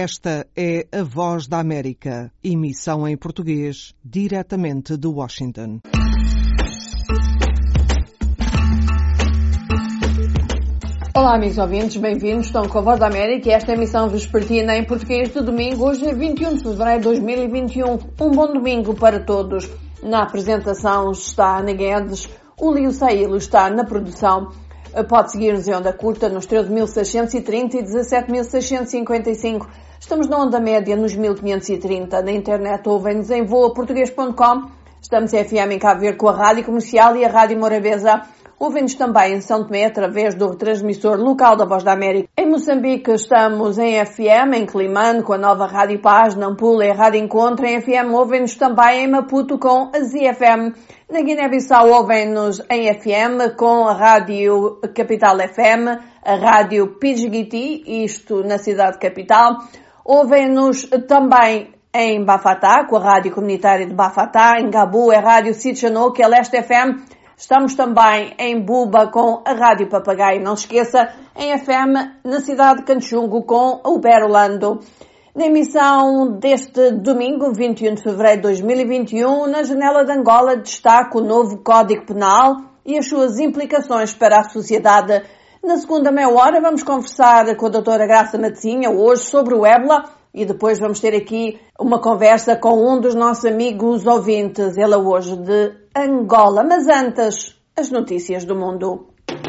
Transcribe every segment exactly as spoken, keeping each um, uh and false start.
Esta é a Voz da América, emissão em português, diretamente de Washington. Olá, amigos ouvintes, bem-vindos. Estão com a Voz da América e esta emissão vespertina em português de domingo, hoje é vinte e um de fevereiro de dois mil e vinte e um. Um bom domingo para todos. Na apresentação está Ana Guedes, o Lio Sailo está na produção. Pode seguir-nos em onda curta nos treze mil seiscentos e trinta e dezassete mil seiscentos e cinquenta e cinco. Estamos na onda média nos mil quinhentos e trinta. Na internet ouvem-nos em voa português ponto com. Estamos em F M em Cabo Verde com a Rádio Comercial e a Rádio Morabeza. Ouvem-nos também em São Tomé através do retransmissor local da Voz da América. Em Moçambique estamos em F M, em Climane com a nova Rádio Paz, Nampula e a Rádio Encontro. Em F M ouvem-nos também em Maputo com a Z F M. Na Guiné-Bissau ouvem-nos em F M com a Rádio Capital F M, a Rádio Pidgiti, isto na cidade capital. Ouvem-nos também em Bafatá, com a Rádio Comunitária de Bafatá. Em Gabu é a Rádio Sitchano, que é Leste F M. Estamos também em Buba com a Rádio Papagaio. Não se esqueça, em F M na cidade de Canchungo com o Berolando. Na emissão deste domingo, vinte e um de fevereiro de dois mil e vinte e um, na Janela de Angola destaca o novo Código Penal e as suas implicações para a sociedade. Na segunda meia hora vamos conversar com a doutora Graça Matezinha, hoje sobre o ébola, e depois vamos ter aqui uma conversa com um dos nossos amigos ouvintes, ela hoje de Angola. Mas antes, as notícias do mundo.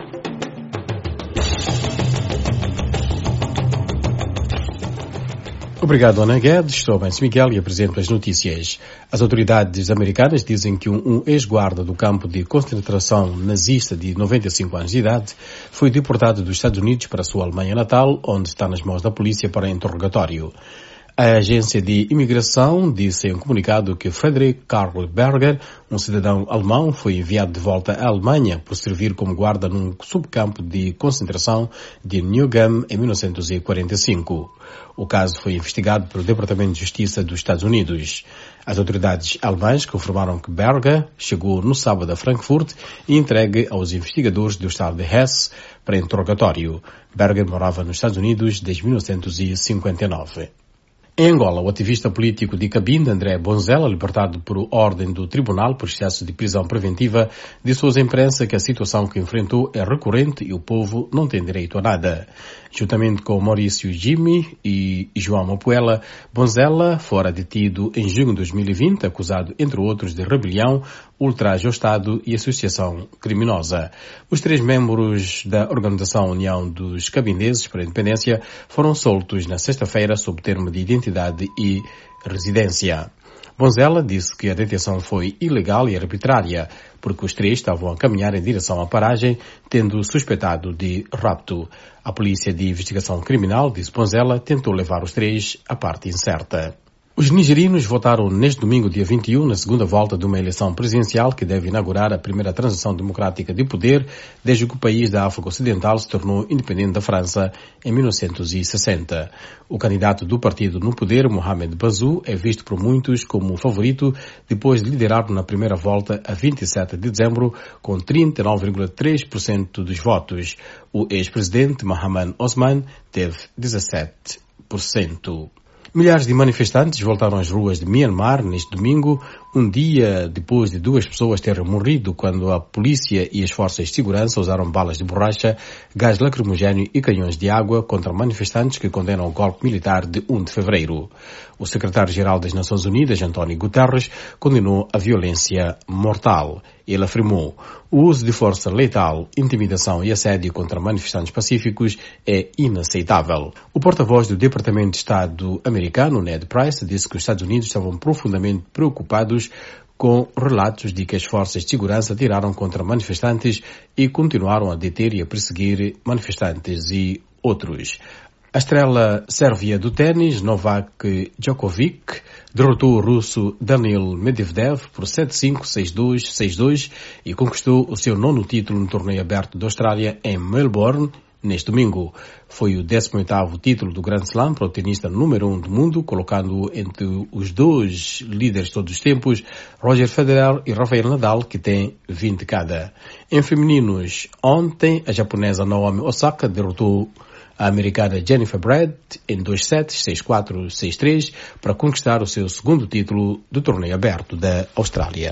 Obrigado, Ana Guedes. Sou Benço Miguel e apresento as notícias. As autoridades americanas dizem que um, um ex-guarda do campo de concentração nazista de noventa e cinco anos de idade foi deportado dos Estados Unidos para a sua Alemanha natal, onde está nas mãos da polícia para interrogatório. A agência de imigração disse em um comunicado que Friedrich Karl Berger, um cidadão alemão, foi enviado de volta à Alemanha por servir como guarda num subcampo de concentração de Neuengamme em mil novecentos e quarenta e cinco. O caso foi investigado pelo Departamento de Justiça dos Estados Unidos. As autoridades alemãs confirmaram que Berger chegou no sábado a Frankfurt e entregue aos investigadores do estado de Hesse para interrogatório. Berger morava nos Estados Unidos desde mil novecentos e cinquenta e nove. Em Angola, o ativista político de Cabinda, André Bonzela, libertado por ordem do Tribunal por excesso de prisão preventiva, disse hoje à imprensa que a situação que enfrentou é recorrente e o povo não tem direito a nada. Juntamente com Maurício Jimmy e João Mapuela, Bonzela fora detido em junho de dois mil e vinte, acusado, entre outros, de rebelião, ultraje ao Estado e associação criminosa. Os três membros da Organização União dos Cabindeses para a Independência foram soltos na sexta-feira sob termo de identidade e residência. Bonzela disse que a detenção foi ilegal e arbitrária, porque os três estavam a caminhar em direção à paragem, tendo suspeitado de rapto. A Polícia de Investigação Criminal, disse Bonzela, tentou levar os três à parte incerta. Os nigerianos votaram neste domingo, dia vinte e um, na segunda volta de uma eleição presidencial que deve inaugurar a primeira transição democrática de poder desde que o país da África Ocidental se tornou independente da França em mil novecentos e sessenta. O candidato do partido no poder, Mohamed Bazoum, é visto por muitos como o favorito depois de liderar na primeira volta a vinte e sete de dezembro com trinta e nove vírgula três por cento dos votos. O ex-presidente Mahaman Osman teve dezassete por cento. Milhares de manifestantes voltaram às ruas de Myanmar neste domingo, um dia depois de duas pessoas terem morrido quando a polícia e as forças de segurança usaram balas de borracha, gás lacrimogéneo e canhões de água contra manifestantes que condenam o golpe militar de um de fevereiro. O secretário-geral das Nações Unidas, António Guterres, condenou a violência mortal. Ele afirmou: o uso de força letal, intimidação e assédio contra manifestantes pacíficos é inaceitável. O porta-voz do Departamento de Estado americano, Ned Price, disse que os Estados Unidos estavam profundamente preocupados com relatos de que as forças de segurança atiraram contra manifestantes e continuaram a deter e a perseguir manifestantes e outros. A estrela sérvia do ténis, Novak Djokovic, derrotou o russo Daniil Medvedev por sete cinco, seis dois, seis dois e conquistou o seu nono título no torneio aberto da Austrália em Melbourne neste domingo. Foi o décimo oitavo título do Grand Slam para o tenista número um do mundo, colocando-o entre os dois líderes de todos os tempos, Roger Federer e Rafael Nadal, que tem vinte cada. Em femininos, ontem, a japonesa Naomi Osaka derrotou a americana Jennifer Braid em dois sets, seis quatro, seis três, para conquistar o seu segundo título do torneio aberto da Austrália.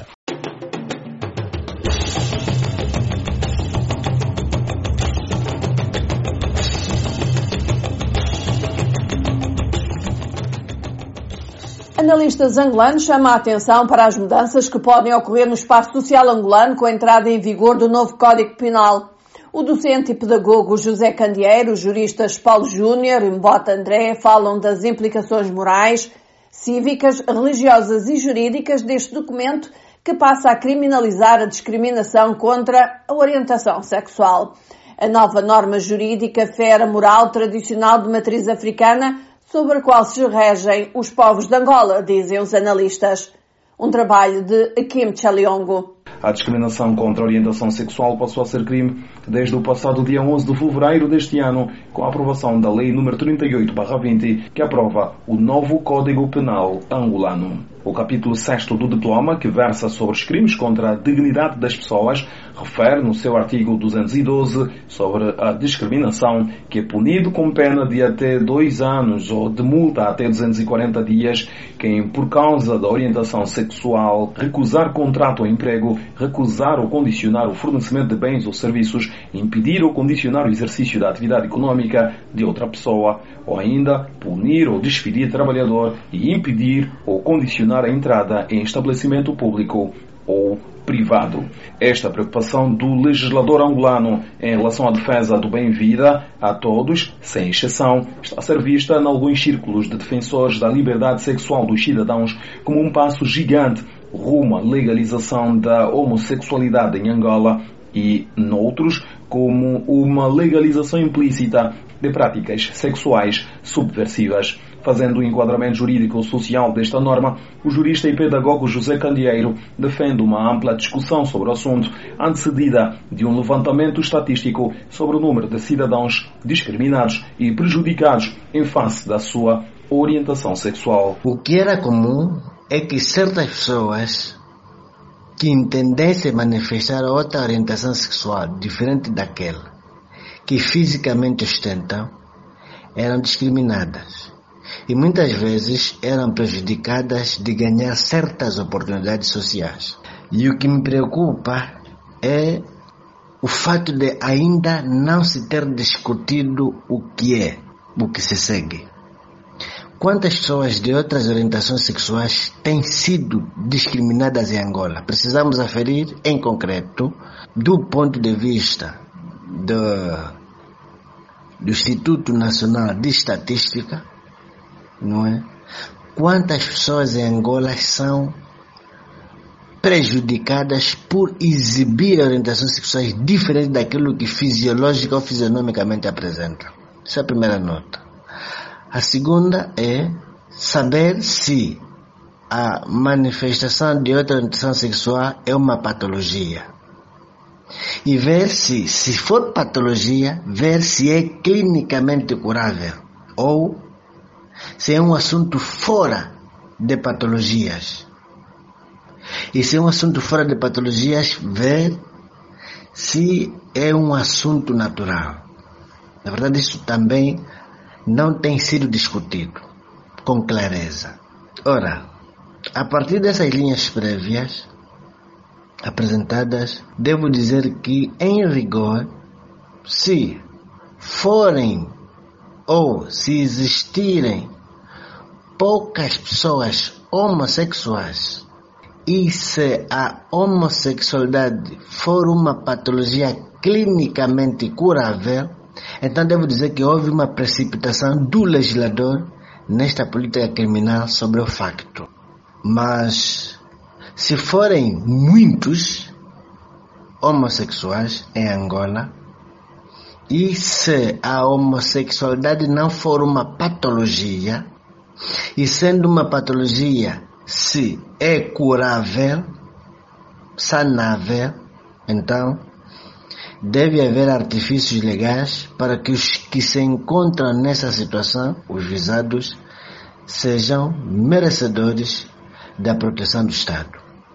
Analistas angolanos chamam a atenção para as mudanças que podem ocorrer no espaço social angolano com a entrada em vigor do novo Código Penal. O docente e pedagogo José Candeeiro, os juristas Paulo Júnior e Mbota André falam das implicações morais, cívicas, religiosas e jurídicas deste documento que passa a criminalizar a discriminação contra a orientação sexual. A nova norma jurídica fere a moral tradicional de matriz africana sobre a qual se regem os povos de Angola, dizem os analistas. Um trabalho de Kim Chaliongo. A discriminação contra a orientação sexual passou a ser crime desde o passado dia onze de fevereiro deste ano, com a aprovação da Lei número trinta e oito barra vinte, que aprova o novo Código Penal angolano. O capítulo sexto do diploma, que versa sobre os crimes contra a dignidade das pessoas, refere no seu artigo duzentos e doze sobre a discriminação, que é punido com pena de até dois anos ou de multa até duzentos e quarenta dias, quem, por causa da orientação sexual, recusar contrato ou emprego, recusar ou condicionar o fornecimento de bens ou serviços, impedir ou condicionar o exercício da atividade econômica de outra pessoa, ou ainda punir ou despedir trabalhador e impedir ou condicionar a entrada em estabelecimento público ou privado. Esta preocupação do legislador angolano em relação à defesa do bem-vida a todos, sem exceção, está a ser vista em alguns círculos de defensores da liberdade sexual dos cidadãos como um passo gigante rumo à legalização da homossexualidade em Angola e, noutros, como uma legalização implícita de práticas sexuais subversivas. Fazendo o enquadramento jurídico-social desta norma, o jurista e pedagogo José Candeeiro defende uma ampla discussão sobre o assunto, antecedida de um levantamento estatístico sobre o número de cidadãos discriminados e prejudicados em face da sua orientação sexual. O que era comum é que certas pessoas que entendessem manifestar outra orientação sexual diferente daquela que fisicamente ostentam eram discriminadas e muitas vezes eram prejudicadas de ganhar certas oportunidades sociais. E o que me preocupa é o fato de ainda não se ter discutido o que é, o que se segue. Quantas pessoas de outras orientações sexuais têm sido discriminadas em Angola? Precisamos aferir, em concreto, do ponto de vista do, do Instituto Nacional de Estatística, não é? Quantas pessoas em Angola são prejudicadas por exibir orientações sexuais diferentes daquilo que fisiológica ou fisionomicamente apresentam? Essa é a primeira nota. A segunda é saber se a manifestação de outra orientação sexual é uma patologia. E ver se, se for patologia, ver se é clinicamente curável ou se é um assunto fora de patologias. E se é um assunto fora de patologias, ver se é um assunto natural. Na verdade, isso também não tem sido discutido com clareza. Ora, a partir dessas linhas prévias apresentadas, devo dizer que, em rigor, se forem ou se existirem poucas pessoas homossexuais e se a homossexualidade for uma patologia clinicamente curável, então devo dizer que houve uma precipitação do legislador nesta política criminal sobre o facto. Mas se forem muitos homossexuais em Angola e se a homossexualidade não for uma patologia, e sendo uma patologia se é curável, sanável, então deve haver artifícios legais para que os que se encontram nessa situação, os visados, sejam merecedores da proteção do Estado.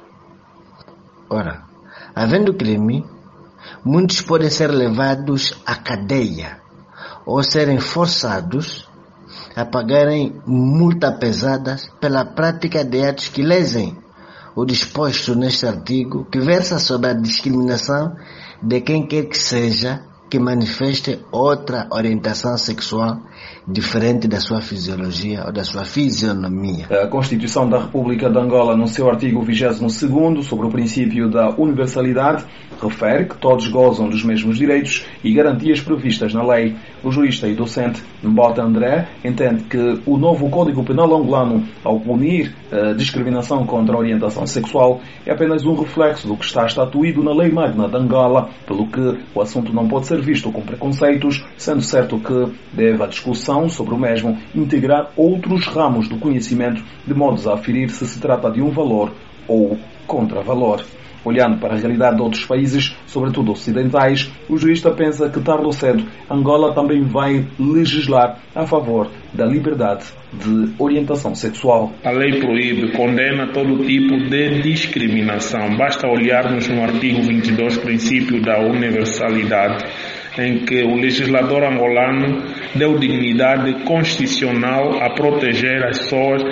Ora, havendo crime, muitos podem ser levados à cadeia ou serem forçados a pagarem multas pesadas pela prática de atos que lesem o disposto neste artigo, que versa sobre a discriminação de quem quer que seja que manifeste outra orientação sexual diferente da sua fisiologia ou da sua fisionomia. A Constituição da República de Angola, no seu artigo vigésimo segundo, sobre o princípio da universalidade, refere que todos gozam dos mesmos direitos e garantias previstas na lei. O jurista e docente Mbota André entende que o novo Código Penal angolano, ao punir a discriminação contra a orientação sexual, é apenas um reflexo do que está estatuído na Lei Magna de Angola, pelo que o assunto não pode ser visto com preconceitos, sendo certo que deve a discussão sobre o mesmo integrar outros ramos do conhecimento, de modo a aferir se se trata de um valor ou contravalor. Olhando para a realidade de outros países, sobretudo ocidentais, o jurista pensa que tarde ou cedo Angola também vai legislar a favor da liberdade de orientação sexual. A lei proíbe, condena todo tipo de discriminação. Basta olharmos no artigo vinte e dois, princípio da universalidade, em que o legislador angolano deu dignidade constitucional a proteger as pessoas,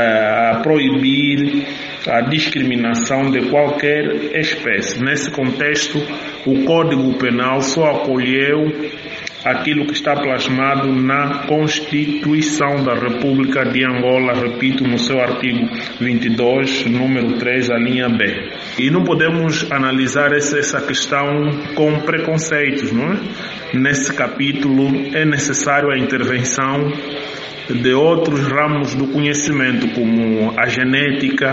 a proibir a discriminação de qualquer espécie. Nesse contexto, o Código Penal só acolheu aquilo que está plasmado na Constituição da República de Angola, repito, no seu artigo vinte e dois, número três, a linha B. E não podemos analisar essa questão com preconceitos, não é? Nesse capítulo é necessário a intervenção de outros ramos do conhecimento, como a genética,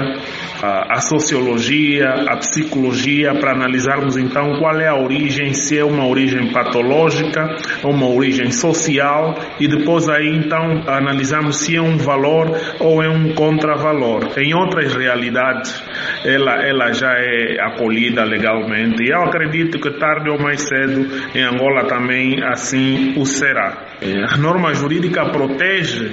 a sociologia, a psicologia, para analisarmos então qual é a origem, se é uma origem patológica, uma origem social, e depois aí então analisamos se é um valor ou é um contravalor. Em outras realidades, ela, ela já é acolhida legalmente, e eu acredito que tarde ou mais cedo em Angola também assim o será. A norma jurídica protege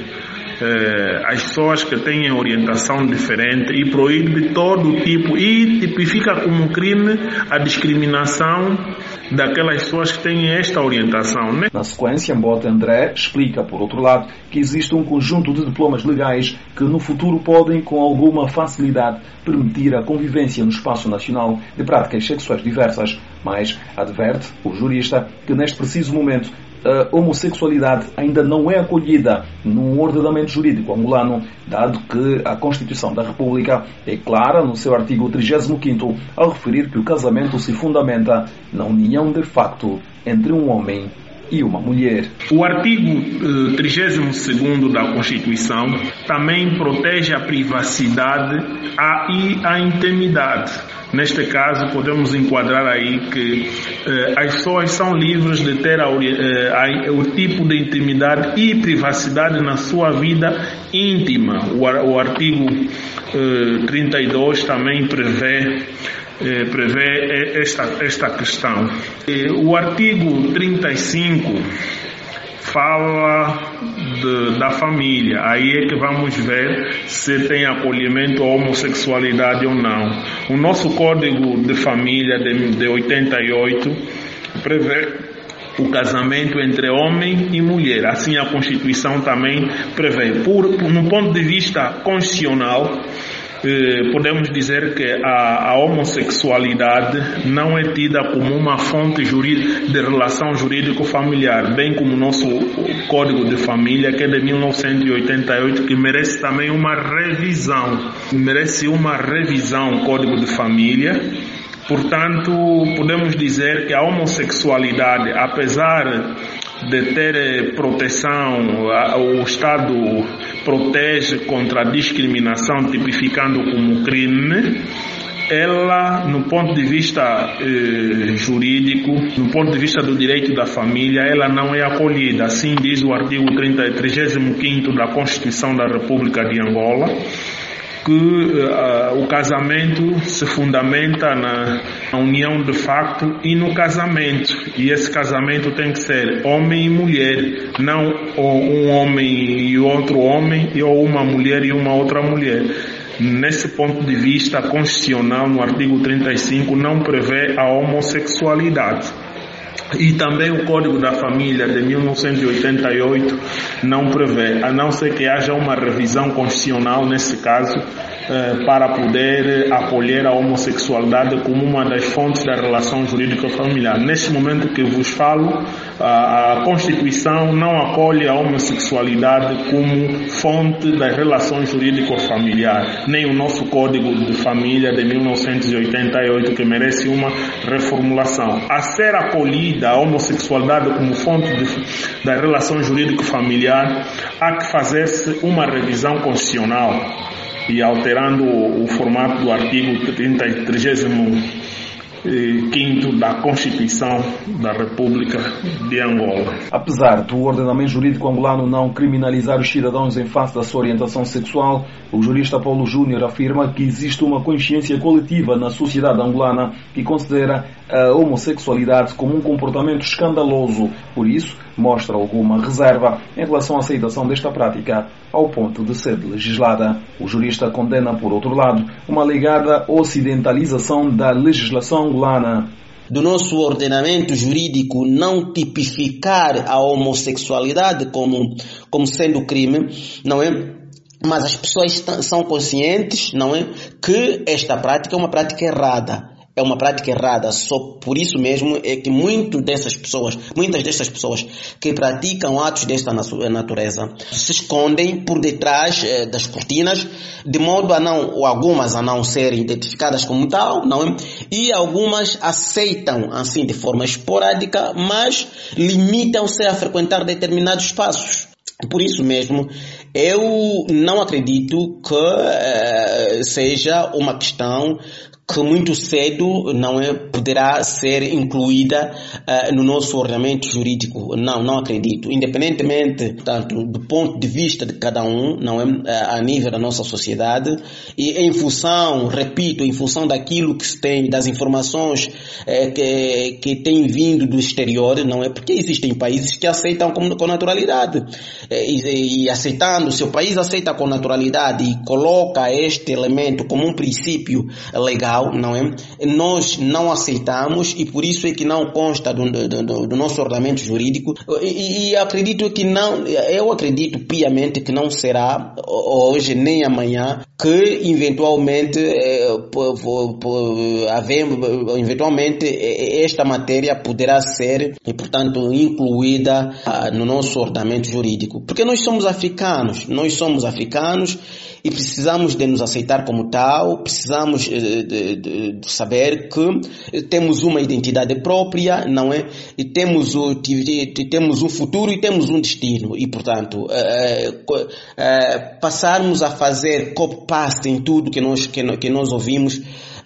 eh, as pessoas que têm orientação diferente e proíbe todo tipo e tipifica como crime a discriminação daquelas pessoas que têm esta orientação, né? Na sequência, Mbota André explica, por outro lado, que existe um conjunto de diplomas legais que no futuro podem, com alguma facilidade, permitir a convivência no espaço nacional de práticas sexuais diversas, mas adverte o jurista que neste preciso momento a homossexualidade ainda não é acolhida num ordenamento jurídico angolano, dado que a Constituição da República é clara no seu artigo trigésimo quinto ao referir que o casamento se fundamenta na união de facto entre um homem e uma mulher. O artigo trigésimo segundo da Constituição também protege a privacidade e a intimidade. Neste caso, podemos enquadrar aí que eh, as pessoas são livres de ter a, eh, a, o tipo de intimidade e privacidade na sua vida íntima. O, o artigo eh, trinta e dois também prevê Eh, prevê esta, esta questão. Eh, o artigo trinta e cinco fala de, da família. Aí é que vamos ver se tem acolhimento à homossexualidade ou não. O nosso Código de Família de, de oitenta e oito prevê o casamento entre homem e mulher. Assim a Constituição também prevê. Por, no ponto de vista constitucional, Eh, podemos dizer que a, a homossexualidade não é tida como uma fonte jurídica de relação jurídico-familiar, bem como o nosso Código de Família, que é de mil novecentos e oitenta e oito, que merece também uma revisão. Merece uma revisão o Código de Família. Portanto, podemos dizer que a homossexualidade, apesar de ter proteção, o Estado protege contra a discriminação, tipificando como crime, ela, no ponto de vista eh, jurídico, no ponto de vista do direito da família, ela não é acolhida. Assim diz o artigo trigésimo quinto da Constituição da República de Angola, que uh, o casamento se fundamenta na, na união de facto e no casamento. E esse casamento tem que ser homem e mulher, não um homem e outro homem, ou uma mulher e uma outra mulher. Nesse ponto de vista constitucional, no artigo trinta e cinco, não prevê a homossexualidade. E também o Código da Família de mil novecentos e oitenta e oito não prevê, a não ser que haja uma revisão constitucional nesse caso, eh, para poder acolher a homossexualidade como uma das fontes da relação jurídica familiar. Neste momento que vos falo, a, a Constituição não acolhe a homossexualidade como fonte das relações jurídico-familiares, nem o nosso Código de Família de mil novecentos e oitenta e oito, que merece uma reformulação. A ser acolhida a homossexualidade como fonte de, da relação jurídico-familiar, há que fazer-se uma revisão constitucional e alterando o, o formato do artigo trigésimo quinto da Constituição da República de Angola. Apesar do ordenamento jurídico angolano não criminalizar os cidadãos em face da sua orientação sexual, o jurista Paulo Júnior afirma que existe uma consciência coletiva na sociedade angolana que considera a homossexualidade como um comportamento escandaloso. Por isso, mostra alguma reserva em relação à aceitação desta prática ao ponto de ser legislada. O jurista condena, por outro lado, uma alegada ocidentalização da legislação angolana. Do nosso ordenamento jurídico não tipificar a homossexualidade como, como sendo crime, não é? Mas as pessoas são conscientes, não é? Que esta prática é uma prática errada. É uma prática errada, só por isso mesmo é que muito dessas pessoas, muitas dessas pessoas que praticam atos desta natureza se escondem por detrás eh, das cortinas, de modo a não, ou algumas a não serem identificadas como tal, não é? E algumas aceitam assim de forma esporádica, mas limitam-se a frequentar determinados espaços. Por isso mesmo, eu não acredito que eh, seja uma questão que muito cedo não é, poderá ser incluída uh, no nosso ordenamento jurídico. Não, não acredito. Independentemente, portanto, do ponto de vista de cada um, não é, uh, a nível da nossa sociedade, e em função, repito, em função daquilo que se tem, das informações uh, que, que têm vindo do exterior, não é? Porque existem países que aceitam com, com naturalidade. Uh, e, e aceitando, se o país aceita com naturalidade e coloca este elemento como um princípio legal, não é? Nós não aceitamos e por isso é que não consta do, do, do nosso ordenamento jurídico e, e acredito que não, eu acredito piamente que não será hoje nem amanhã que eventualmente eventualmente esta matéria poderá ser e portanto incluída no nosso ordenamento jurídico, porque nós somos africanos, nós somos africanos e precisamos de nos aceitar como tal, precisamos de, de, de saber que temos uma identidade própria, não é? E temos, o, temos um futuro e temos um destino. E, portanto, é, é, passarmos a fazer copy-paste em tudo que nós, que, que nós ouvimos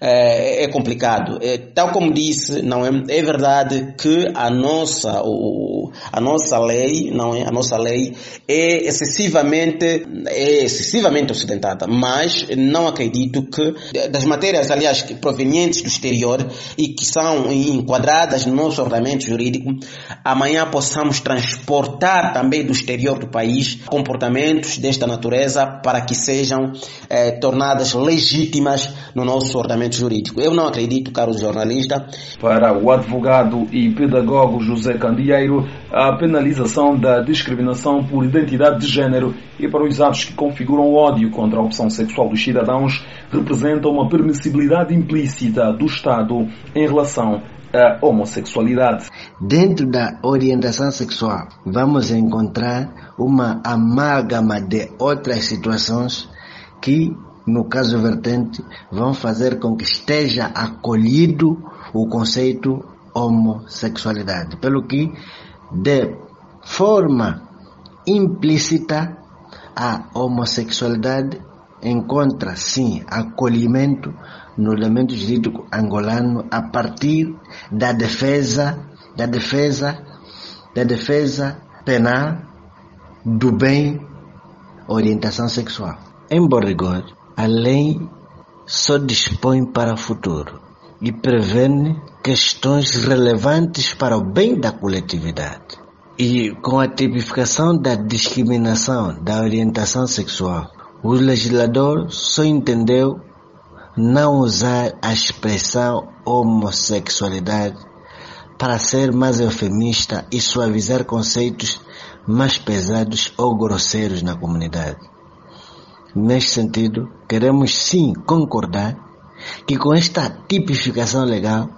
é, é complicado. É, tal como disse, não é? É verdade que a nossa, o, a nossa lei, não é? A nossa lei é excessivamente, é excessivamente ocidentada, mas não acredito que das matérias, aliás, provenientes do exterior e que são enquadradas no nosso ordenamento jurídico, amanhã possamos transportar também do exterior do país comportamentos desta natureza para que sejam eh, tornadas legítimas no nosso ordenamento jurídico. Eu não acredito, caro jornalista. Para o advogado e pedagogo José Candeeiro, a penalização da discriminação por identidade de género e para os atos que configuram ódio contra a opção sexual dos cidadãos representa uma permissibilidade implícita do Estado em relação à homossexualidade. Dentro da orientação sexual, vamos encontrar uma amálgama de outras situações que, no caso vertente, vão fazer com que esteja acolhido o conceito homossexualidade, pelo que, de forma implícita, a homossexualidade encontra, sim, acolhimento no ordenamento jurídico angolano a partir da defesa, da defesa, da defesa penal do bem orientação sexual. Em bom rigor, a lei só dispõe para o futuro e prevene questões relevantes para o bem da coletividade. E com a tipificação da discriminação da orientação sexual, o legislador só entendeu não usar a expressão homossexualidade para ser mais eufemista e suavizar conceitos mais pesados ou grosseiros na comunidade. Neste sentido, queremos sim concordar que com esta tipificação legal,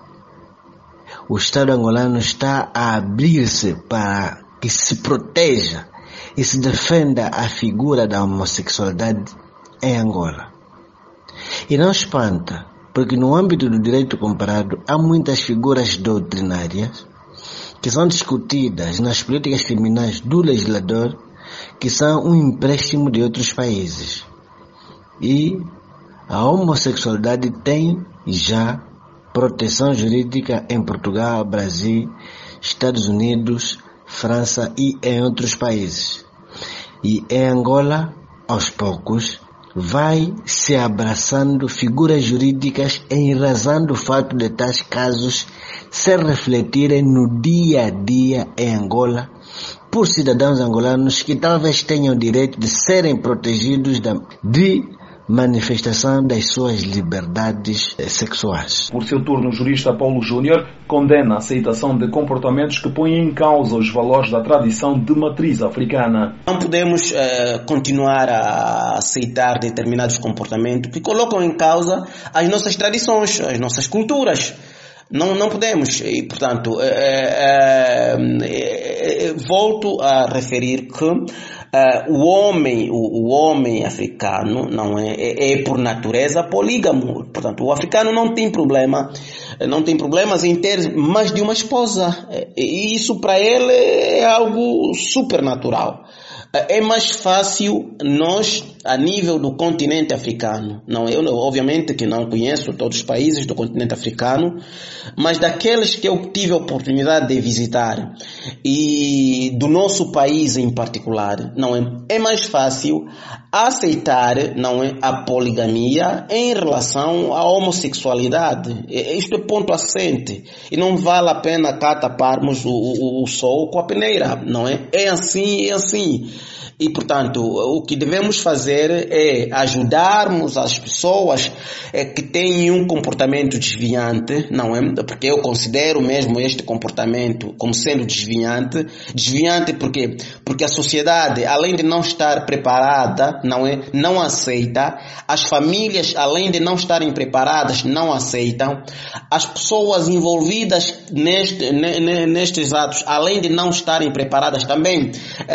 o Estado angolano está a abrir-se para que se proteja e se defenda a figura da homossexualidade em Angola. E não espanta, porque no âmbito do direito comparado há muitas figuras doutrinárias que são discutidas nas políticas criminais do legislador, que são um empréstimo de outros países. E a homossexualidade tem já proteção jurídica em Portugal, Brasil, Estados Unidos, França e em outros países. E em Angola, aos poucos, vai se abraçando figuras jurídicas em razão do fato de tais casos se refletirem no dia a dia em Angola por cidadãos angolanos que talvez tenham o direito de serem protegidos de manifestação das suas liberdades sexuais. Por seu turno, o jurista Paulo Júnior condena a aceitação de comportamentos que põem em causa os valores da tradição de matriz africana. Não podemos uh, continuar a aceitar determinados comportamentos que colocam em causa as nossas tradições, as nossas culturas. Não, não podemos. E, portanto, é, é, é, volto a referir que Uh, o homem, o, o homem africano não é, é, é por natureza polígamo. Portanto, o africano não tem problema, não tem problemas em ter mais de uma esposa. E isso para ele é algo supernatural. É mais fácil nós, a nível do continente africano, não, eu obviamente que não conheço todos os países do continente africano, mas daqueles que eu tive a oportunidade de visitar e do nosso país em particular, não é, é mais fácil aceitar, não é, a poligamia em relação à homossexualidade. Isto é ponto assente e não vale a pena cá taparmos o, o, o sol com a peneira, não é? É assim, é assim. E, portanto, o que devemos fazer é ajudarmos as pessoas é, que têm um comportamento desviante, não é? Porque eu considero mesmo este comportamento como sendo desviante. Desviante por quê? Porque a sociedade, além de não estar preparada, não é? Não aceita. As famílias, além de não estarem preparadas, não aceitam. As pessoas envolvidas neste, nestes atos, além de não estarem preparadas também,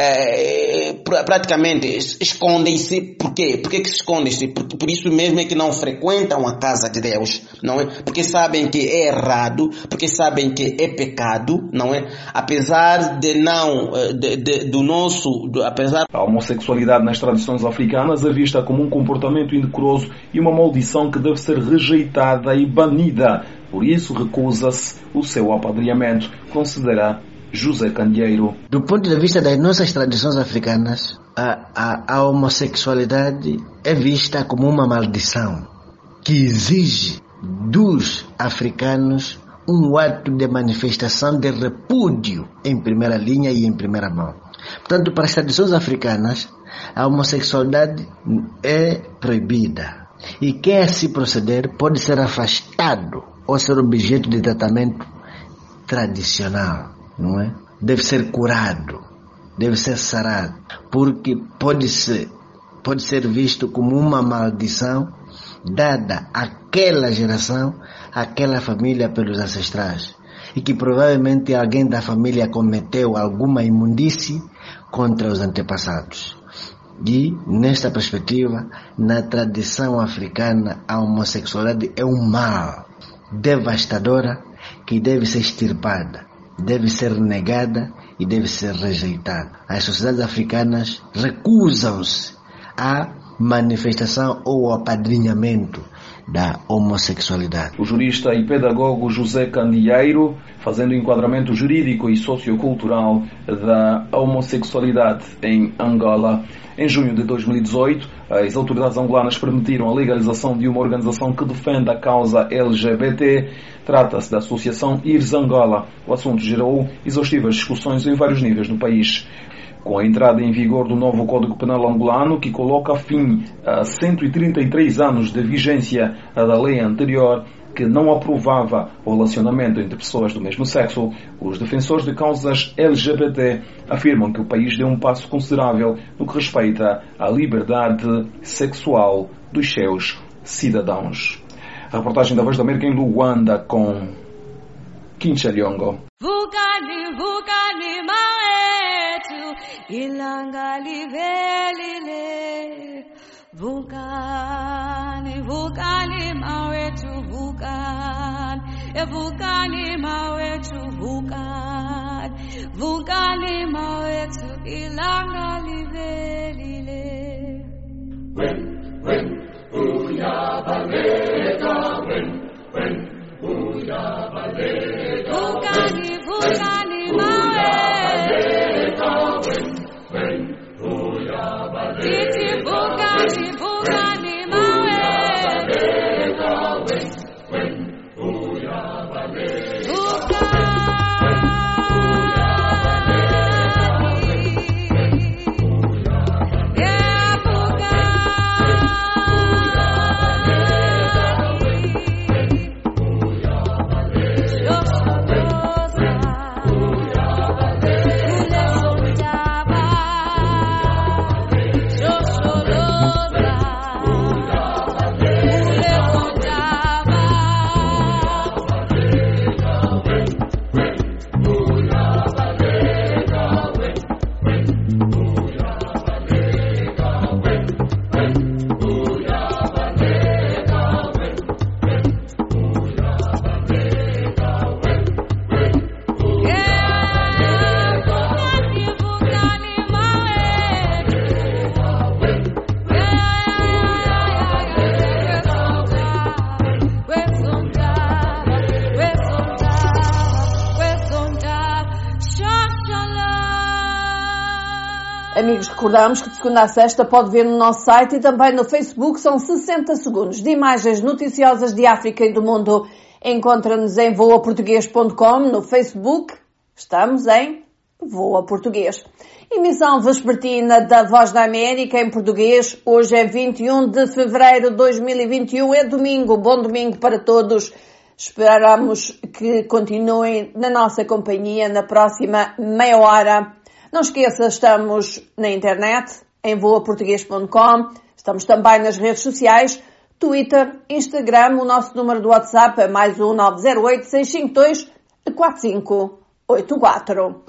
é, praticamente escondem-se. Por quê? Por que que se escondem-se? Por, por isso mesmo é que não frequentam a casa de Deus, não é? Porque sabem que é errado, porque sabem que é pecado, não é? Apesar de não, de, de, do nosso, do, apesar... A homossexualidade nas tradições africanas é vista como um comportamento indecoroso e uma maldição que deve ser rejeitada e banida. Por isso recusa-se o seu apadrinhamento, considera José Candeeiro. Do ponto de vista das nossas tradições africanas, a, a, a homossexualidade é vista como uma maldição que exige dos africanos um ato de manifestação de repúdio em primeira linha e em primeira mão. Portanto, para as tradições africanas, a homossexualidade é proibida e quem assim proceder pode ser afastado ou ser objeto de tratamento tradicional. Não é? Deve ser curado, deve ser sarado, porque pode ser, pode ser visto como uma maldição dada àquela geração, àquela família pelos ancestrais, e que provavelmente alguém da família cometeu alguma imundície contra os antepassados. E, nesta perspectiva, na tradição africana, a homossexualidade é um mal devastadora que deve ser extirpada, deve ser negada e deve ser rejeitada. As sociedades africanas recusam-se à manifestação ou ao apadrinhamento da homossexualidade. O jurista e pedagogo José Candeeiro, fazendo o enquadramento jurídico e sociocultural da homossexualidade em Angola. Em junho de dois mil e dezoito, as autoridades angolanas permitiram a legalização de uma organização que defende a causa L G B T. Trata-se da Associação I R S Angola. O assunto gerou exaustivas discussões em vários níveis do país. Com a entrada em vigor do novo Código Penal angolano, que coloca fim a cento e trinta e três anos de vigência da lei anterior, que não aprovava o relacionamento entre pessoas do mesmo sexo, os defensores de causas L G B T afirmam que o país deu um passo considerável no que respeita à liberdade sexual dos seus cidadãos. A reportagem da Voz da América em Luanda com Kincha Lyongo. Vukani, vukani maetu, ilanga livelile. Vukani, vukani maetu, vukan. E vukani maetu, vukan. Vukani maetu, ilanga livelile. When, when, uya baleka, when, when. Vukani, vukani, mawe. Titi, vukani, vukani, mawe. Amigos, recordamos que de segunda a sexta pode ver no nosso site e também no Facebook. São sessenta segundos de imagens noticiosas de África e do mundo. Encontra-nos em voa português ponto com no Facebook. Estamos em Voa Português. Emissão vespertina da Voz da América em português. Hoje é vinte e um de fevereiro de dois mil e vinte e um. É domingo. Bom domingo para todos. Esperamos que continuem na nossa companhia na próxima meia hora. Não esqueça, estamos na internet, em voa português ponto com. Estamos também nas redes sociais, Twitter, Instagram. O nosso número do WhatsApp é mais um nove zero oito, seis cinco dois, quatro cinco oito quatro.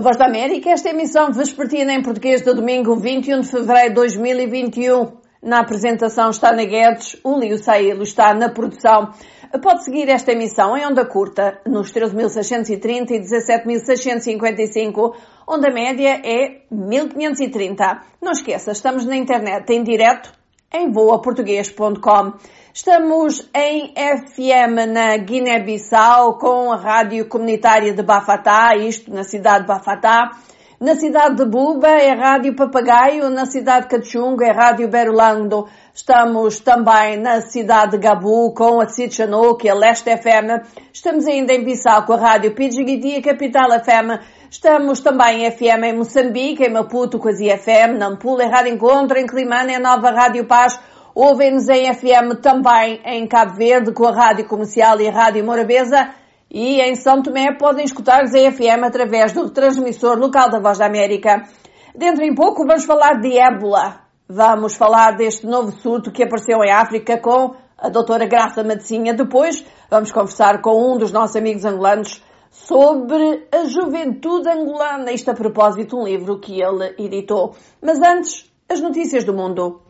A Voz da América, esta emissão vespertina em português do domingo vinte e um de fevereiro de dois mil e vinte e um. Na apresentação está na Guedes, o Lio Sailo está na produção. Pode seguir esta emissão em onda curta, nos treze mil seiscentos e trinta e dezassete mil seiscentos e cinquenta e cinco, onde a média é mil quinhentos e trinta. Não esqueça, estamos na internet em direto em voa português ponto com. Estamos em F M na Guiné-Bissau com a rádio comunitária de Bafatá, isto na cidade de Bafatá. Na cidade de Buba é Rádio Papagaio, na cidade de Cachunga é Rádio Berulando. Estamos também na cidade de Gabu com a Sitchano, que é Leste F M. Estamos ainda em Bissau com a Rádio Pidgigiti, a Capital F M. Estamos também em F M em Moçambique, em Maputo com a Z F M, Nampula é Rádio Encontro, em Climane é a Nova Rádio Paz. Ouvem-nos em F M também em Cabo Verde com a Rádio Comercial e a Rádio Morabeza. E em São Tomé podem escutar-nos em F M através do transmissor local da Voz da América. Dentro em pouco vamos falar de ébola. Vamos falar deste novo surto que apareceu em África com a doutora Graça Matezinha. Depois vamos conversar com um dos nossos amigos angolanos sobre a juventude angolana. Isto a propósito de um livro que ele editou. Mas antes, as notícias do mundo.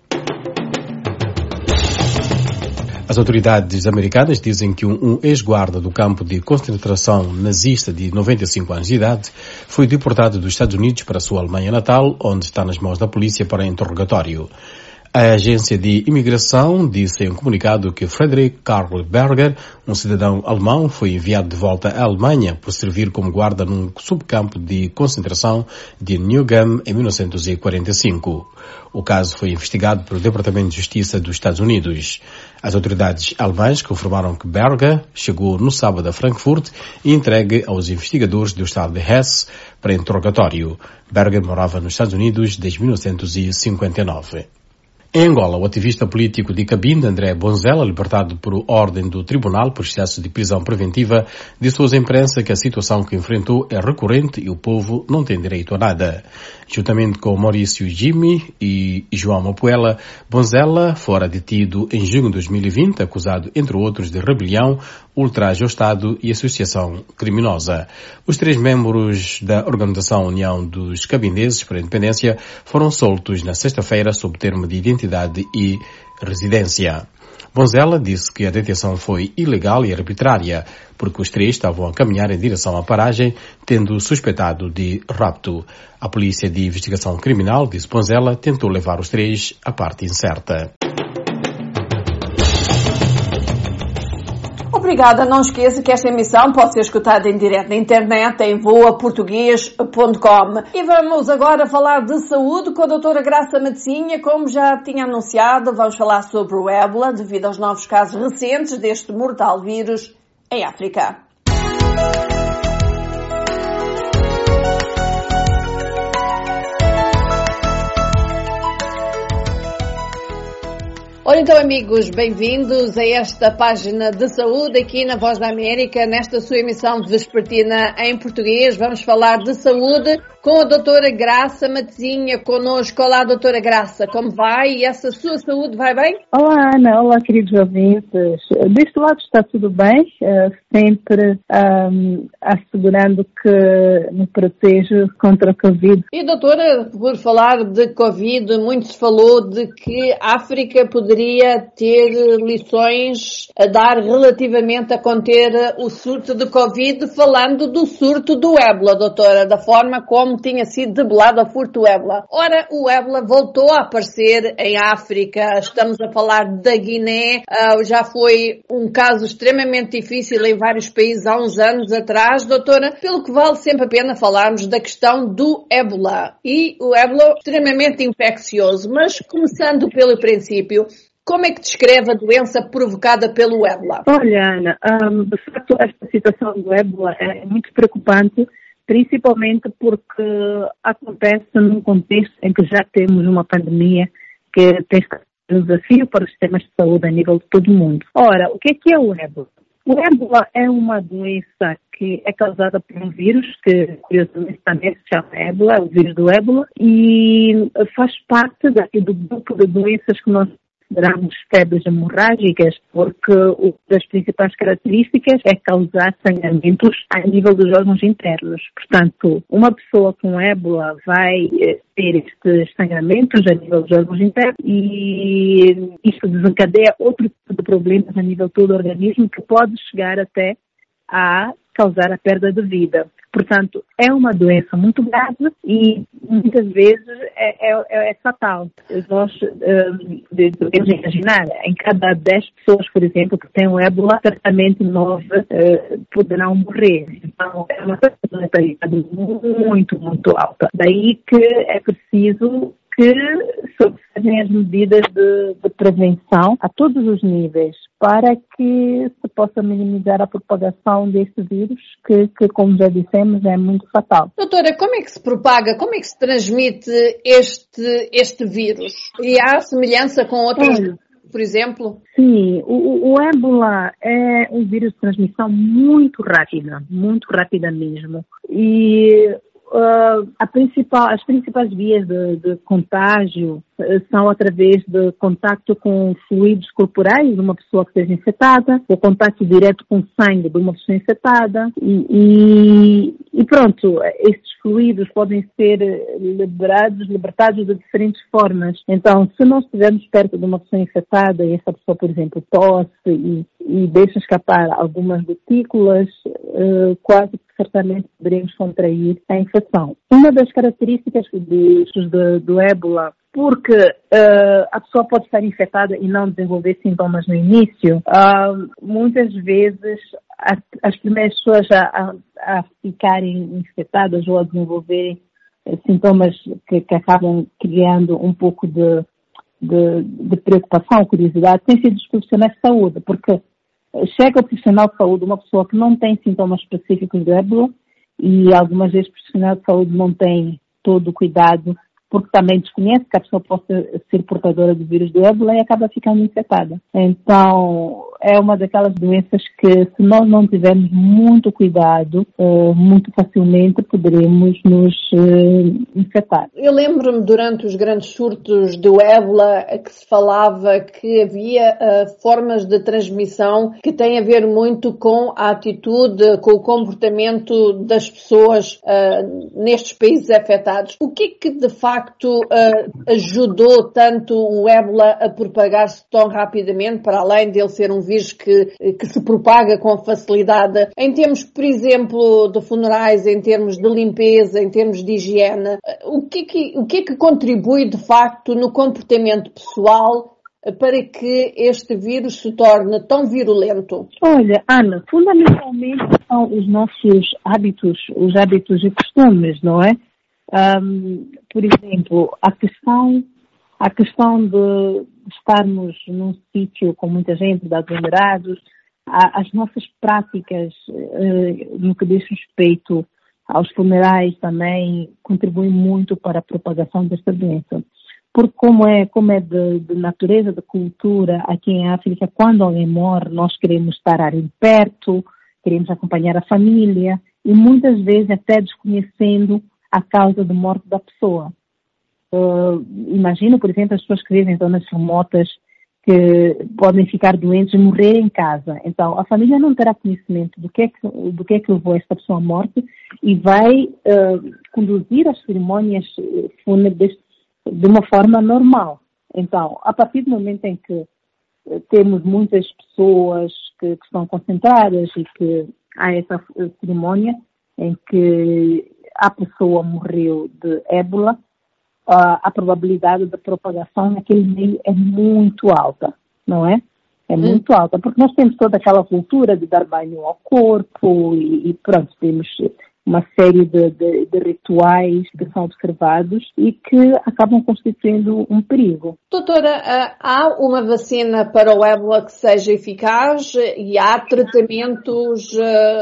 As autoridades americanas dizem que um, um ex-guarda do campo de concentração nazista de noventa e cinco anos de idade foi deportado dos Estados Unidos para a sua Alemanha natal, onde está nas mãos da polícia para interrogatório. A agência de imigração disse em um comunicado que Friedrich Karl Berger, um cidadão alemão, foi enviado de volta à Alemanha por servir como guarda num subcampo de concentração de Neuengamme em mil novecentos e quarenta e cinco. O caso foi investigado pelo Departamento de Justiça dos Estados Unidos. As autoridades alemãs confirmaram que Berger chegou no sábado a Frankfurt e entregue aos investigadores do estado de Hesse para interrogatório. Berger morava nos Estados Unidos desde mil novecentos e cinquenta e nove. Em Angola, o ativista político de Cabinda, André Bonzela, libertado por ordem do Tribunal por excesso de prisão preventiva, disse hoje à imprensa que a situação que enfrentou é recorrente e o povo não tem direito a nada. Juntamente com Maurício Jimmy e João Mopuela, Bonzela fora detido em junho de dois mil e vinte, acusado, entre outros, de rebelião, ultraje ao Estado e associação criminosa. Os três membros da Organização União dos Cabindeses para a Independência foram soltos na sexta-feira sob termo de identidade e residência. Bonzela disse que a detenção foi ilegal e arbitrária, porque os três estavam a caminhar em direção à paragem, tendo suspeitado de rapto. A Polícia de Investigação Criminal, disse Bonzela, tentou levar os três à parte incerta. Obrigada. Não esqueça que esta emissão pode ser escutada em direto na internet em voa português ponto com. E vamos agora falar de saúde com a doutora Graça Matezinha. Como já tinha anunciado, vamos falar sobre o ébola devido aos novos casos recentes deste mortal vírus em África. Ora então, amigos, bem-vindos a esta página de saúde aqui na Voz da América, nesta sua emissão vespertina em português. Vamos falar de saúde com a doutora Graça Matezinha connosco. Olá, doutora Graça, como vai? E essa sua saúde vai bem? Olá, Ana. Olá, queridos ouvintes. Deste lado está tudo bem, sempre um, assegurando que me protejo contra a Covid. E, doutora, por falar de Covid, muito se falou de que a África poderia ter lições a dar relativamente a conter o surto de Covid, falando do surto do ébola, doutora, da forma como tinha sido debelado a furto do ébola. Ora, o ébola voltou a aparecer em África, estamos a falar da Guiné, uh, já foi um caso extremamente difícil em vários países há uns anos atrás, doutora, pelo que vale sempre a pena falarmos da questão do ébola. E o ébola extremamente infeccioso, mas começando pelo princípio, como é que descreve a doença provocada pelo ébola? Olha, Ana, um, de facto esta situação do ébola é muito preocupante, principalmente porque acontece num contexto em que já temos uma pandemia que tem um desafio para os sistemas de saúde a nível de todo o mundo. Ora, o que é que é o ébola? O ébola é uma doença que é causada por um vírus, que curiosamente também se chama ébola, o vírus do ébola, e faz parte daqui do grupo de doenças que nós consideramos febres hemorrágicas, porque uma das principais características é causar sangramentos a nível dos órgãos internos. Portanto, uma pessoa com ébola vai ter estes sangramentos a nível dos órgãos internos e isso desencadeia outro tipo de problemas a nível todo do organismo que pode chegar até a causar a perda de vida. Portanto, é uma doença muito grave e muitas vezes é, é, é fatal. Nós uh, devemos imaginar, em cada dez pessoas, por exemplo, que têm o ébola, certamente nove uh, poderão morrer. Então, é uma mortalidade muito, muito alta. Daí que é preciso que se observem as medidas de, de prevenção a todos os níveis para que se possa minimizar a propagação deste vírus que, que, como já dissemos, é muito fatal. Doutora, como é que se propaga, como é que se transmite este, este vírus? E há semelhança com outros, é. por exemplo? Sim, o, o ébola é um vírus de transmissão muito rápida, muito rápida mesmo. E Uh, a principal, as principais vias de, de contágio uh, são através de contacto com fluidos corporais de uma pessoa que esteja infectada, o contacto direto com sangue de uma pessoa infectada e, e, e pronto, estes fluidos podem ser liberados, libertados de diferentes formas. Então, se nós estivermos perto de uma pessoa infectada e essa pessoa, por exemplo, tosse e, e deixa escapar algumas gotículas, uh, quase certamente poderemos contrair a infecção. Uma das características do, do, do ébola, porque uh, a pessoa pode estar infectada e não desenvolver sintomas no início, uh, muitas vezes a, as primeiras pessoas a, a, a ficarem infectadas ou a desenvolverem uh, sintomas que, que acabam criando um pouco de, de, de preocupação, curiosidade, têm sido os profissionais de saúde, porque chega o profissional de saúde, uma pessoa que não tem sintomas específicos do ébola e algumas vezes o profissional de saúde não tem todo o cuidado porque também desconhece que a pessoa possa ser portadora do vírus do ébola e acaba ficando infectada. Então, é uma daquelas doenças que, se nós não tivermos muito cuidado, uh, muito facilmente poderemos nos uh, infectar. Eu lembro-me, durante os grandes surtos do ébola, que se falava que havia uh, formas de transmissão que têm a ver muito com a atitude, com o comportamento das pessoas uh, nestes países afetados. O que é que, de facto, Uh, ajudou tanto o ébola a propagar-se tão rapidamente, para além dele ser um vírus que, que se propaga com facilidade, em termos, por exemplo, de funerais, em termos de limpeza, em termos de higiene? Uh, o, que é que, o que é que contribui, de facto, no comportamento pessoal para que este vírus se torne tão virulento? Olha, Ana, fundamentalmente são os nossos hábitos, os hábitos e costumes, não é? Um, por exemplo, a questão, a questão de estarmos num sítio com muita gente, de aglomerados, as nossas práticas uh, no que diz respeito aos funerais também contribuem muito para a propagação desta doença. Porque como é, como é de, de natureza, de cultura, aqui em África, quando alguém morre, nós queremos estar ali perto, queremos acompanhar a família e muitas vezes até desconhecendo a causa de morte da pessoa. Uh, imagino, por exemplo, as pessoas que vivem em zonas remotas que podem ficar doentes e morrer em casa. Então, a família não terá conhecimento do que é que, do que, é que levou esta pessoa à morte e vai uh, conduzir as cerimônias fúnebres de uma forma normal. Então, a partir do momento em que uh, temos muitas pessoas que, que estão concentradas e que há essa uh, cerimônia em que a pessoa morreu de ébola, uh, a probabilidade de propagação naquele meio é muito alta, não é? É muito hum. alta, porque nós temos toda aquela cultura de dar banho ao corpo e, e pronto, temos uma série de, de, de rituais que são observados e que acabam constituindo um perigo. Doutora, há uma vacina para o ébola que seja eficaz e há tratamentos...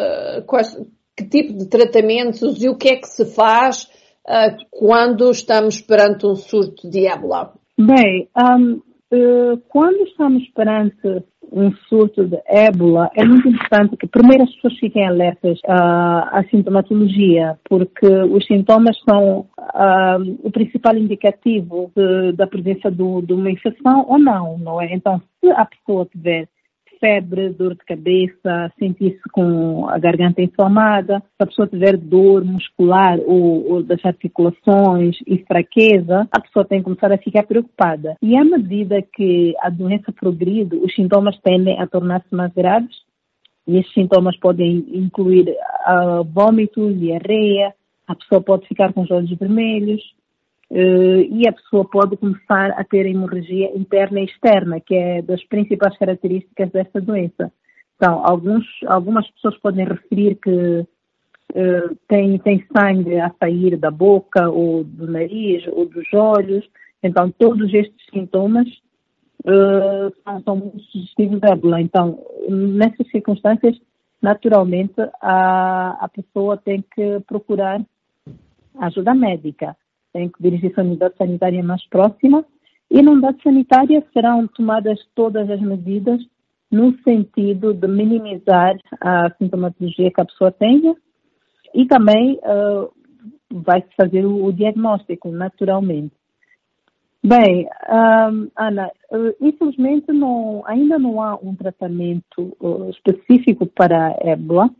Que tipo de tratamentos e o que é que se faz uh, quando estamos perante um surto de ébola? Bem, um, uh, quando estamos perante um surto de ébola, é muito importante que primeiro as pessoas fiquem alertas uh, à sintomatologia, porque os sintomas são uh, o principal indicativo de, da presença do, de uma infecção ou não, não é? Então, se a pessoa tiver febre, dor de cabeça, sentir-se com a garganta inflamada, se a pessoa tiver dor muscular ou, ou das articulações e fraqueza, a pessoa tem que começar a ficar preocupada. E à medida que a doença progride, os sintomas tendem a tornar-se mais graves, e esses sintomas podem incluir uh, vômito, diarreia, a pessoa pode ficar com os olhos vermelhos, Uh, e a pessoa pode começar a ter hemorragia interna e externa, que é das principais características desta doença. Então, alguns, algumas pessoas podem referir que uh, tem, tem sangue a sair da boca, ou do nariz, ou dos olhos. Então, todos estes sintomas uh, são, são muito sugestivos da ébola. Então, nessas circunstâncias, naturalmente, a, a pessoa tem que procurar ajuda médica. Tem que dirigir-se à unidade sanitária mais próxima, e na unidade sanitária serão tomadas todas as medidas no sentido de minimizar a sintomatologia que a pessoa tenha, e também uh, vai-se fazer o, o diagnóstico, naturalmente. Bem, um, Ana, uh, infelizmente não, ainda não há um tratamento uh, específico para a ébola.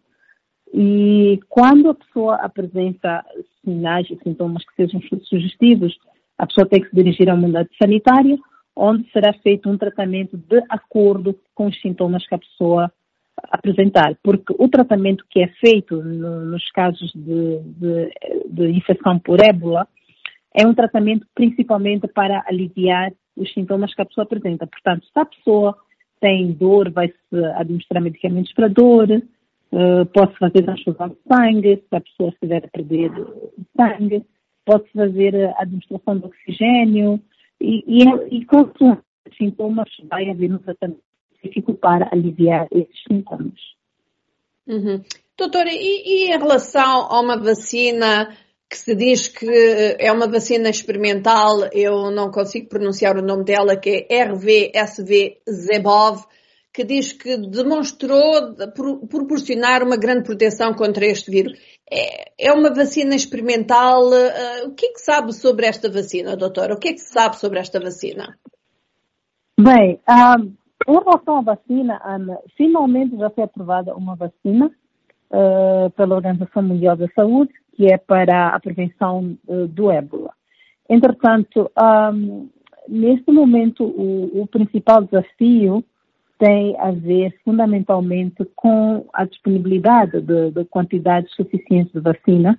E quando a pessoa apresenta sinais e sintomas que sejam sugestivos, a pessoa tem que se dirigir à unidade sanitária, onde será feito um tratamento de acordo com os sintomas que a pessoa apresentar. Porque o tratamento que é feito no, nos casos de, de, de infecção por ébola é um tratamento principalmente para aliviar os sintomas que a pessoa apresenta. Portanto, se a pessoa tem dor, vai-se administrar medicamentos para dor. Uh, pode-se fazer transfusão de sangue, se a pessoa estiver a perder sangue, pode-se fazer a administração de oxigênio, e, e, e com os sintomas vai haver um tratamento específico para aliviar esses sintomas. Uhum. Doutora, e, e em relação a uma vacina que se diz que é uma vacina experimental, eu não consigo pronunciar o nome dela, que é R V S V Zebov, que diz que demonstrou proporcionar uma grande proteção contra este vírus. É, é uma vacina experimental. Uh, o que é que sabe sobre esta vacina, doutora? O que é que se sabe sobre esta vacina? Bem, um, em relação à vacina, Ana, finalmente já foi aprovada uma vacina uh, pela Organização Mundial da Saúde, que é para a prevenção uh, do ébola. Entretanto, um, neste momento, o, o principal desafio tem a ver fundamentalmente com a disponibilidade de, de quantidades suficientes de vacina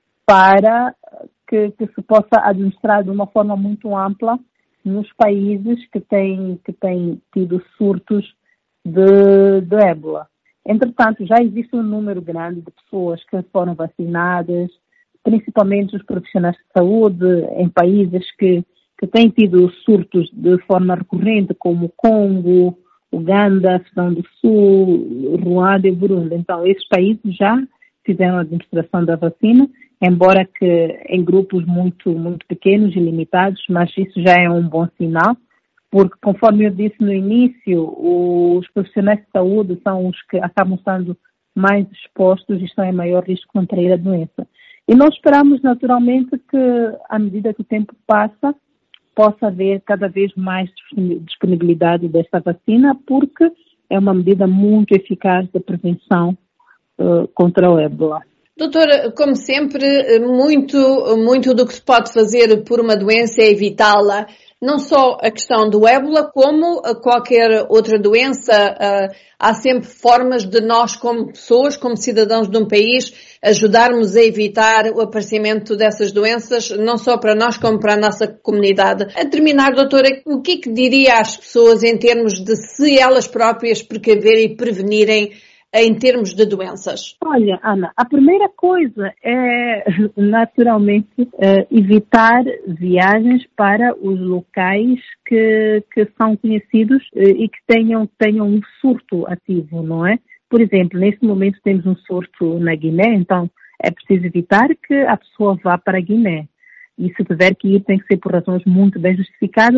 para que, que se possa administrar de uma forma muito ampla nos países que têm, que têm tido surtos de, de ébola. Entretanto, já existe um número grande de pessoas que foram vacinadas, principalmente os profissionais de saúde em países que, que têm tido surtos de forma recorrente, como o Congo, Uganda, Sudão do Sul, Ruanda e Burundi. Então, esses países já fizeram a administração da vacina, embora que em grupos muito, muito pequenos e limitados, mas isso já é um bom sinal, porque, conforme eu disse no início, os profissionais de saúde são os que acabam sendo mais expostos e estão em maior risco de contrair a doença. E nós esperamos, naturalmente, que, à medida que o tempo passa, possa haver cada vez mais disponibilidade desta vacina, porque é uma medida muito eficaz de prevenção uh, contra o ébola. Doutora, como sempre, muito, muito do que se pode fazer por uma doença é evitá-la. Não só a questão do ébola, como qualquer outra doença. Uh, há sempre formas de nós, como pessoas, como cidadãos de um país, ajudarmos a evitar o aparecimento dessas doenças, não só para nós, como para a nossa comunidade. A terminar, doutora, o que é que diria às pessoas em termos de se elas próprias precaverem e prevenirem em termos de doenças? Olha, Ana, a primeira coisa é, naturalmente, é evitar viagens para os locais que, que são conhecidos e que tenham, tenham um surto ativo, não é? Por exemplo, neste momento temos um surto na Guiné, então é preciso evitar que a pessoa vá para a Guiné. E se tiver que ir, tem que ser por razões muito bem justificadas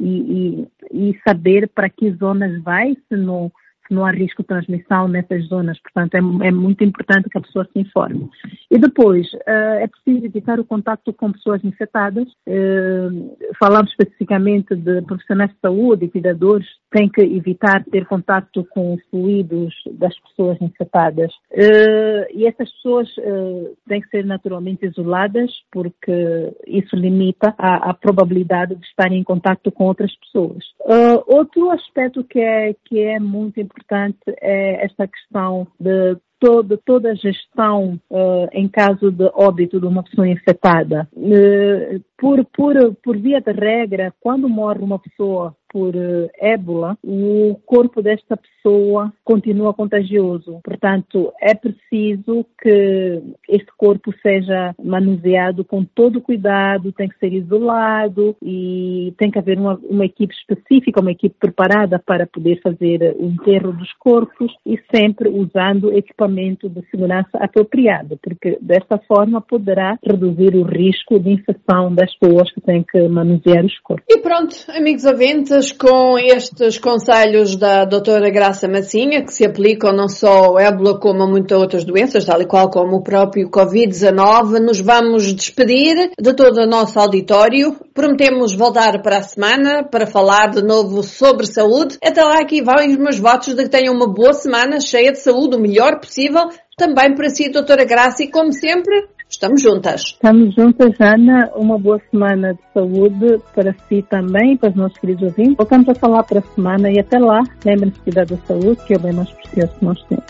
e, e, e saber para que zonas vai, se não, se não há risco de transmissão nessas zonas. Portanto, é, é muito importante que a pessoa se informe. E depois, uh, é preciso evitar o contato com pessoas infectadas. Uh, falamos especificamente de profissionais de saúde e cuidadores, tem que evitar ter contato com os fluidos das pessoas infectadas. Uh, e essas pessoas uh, têm que ser naturalmente isoladas, porque isso limita a, a probabilidade de estarem em contato com outras pessoas. Uh, outro aspecto que é, que é muito importante é esta questão de Toda, toda a gestão uh, em caso de óbito de uma pessoa infectada. Uh, por, por, por via de regra, quando morre uma pessoa por uh, ébola, o corpo desta pessoa continua contagioso. Portanto, é preciso que este corpo seja manuseado com todo cuidado, tem que ser isolado e tem que haver uma, uma equipe específica, uma equipe preparada para poder fazer o enterro dos corpos e sempre usando equipamento de segurança apropriado, porque desta forma poderá reduzir o risco de infecção das pessoas que têm que manusear os corpos. E pronto, amigos ouvintes, com estes conselhos da doutora Graça Massinha, que se aplicam não só ao ébola como a muitas outras doenças, tal e qual como o próprio covid dezanove, nos vamos despedir de todo o nosso auditório. Prometemos voltar para a semana para falar de novo sobre saúde. Até lá, aqui vão os meus votos de que tenham uma boa semana, cheia de saúde, o melhor possível, também para si, doutora Graça, e como sempre, estamos juntas. Estamos juntas, Ana. Uma boa semana de saúde para si também, para os nossos queridos ouvintes. Voltamos a falar para a semana e até lá, lembrem-se de cuidar da saúde, que é o bem mais precioso que nós temos.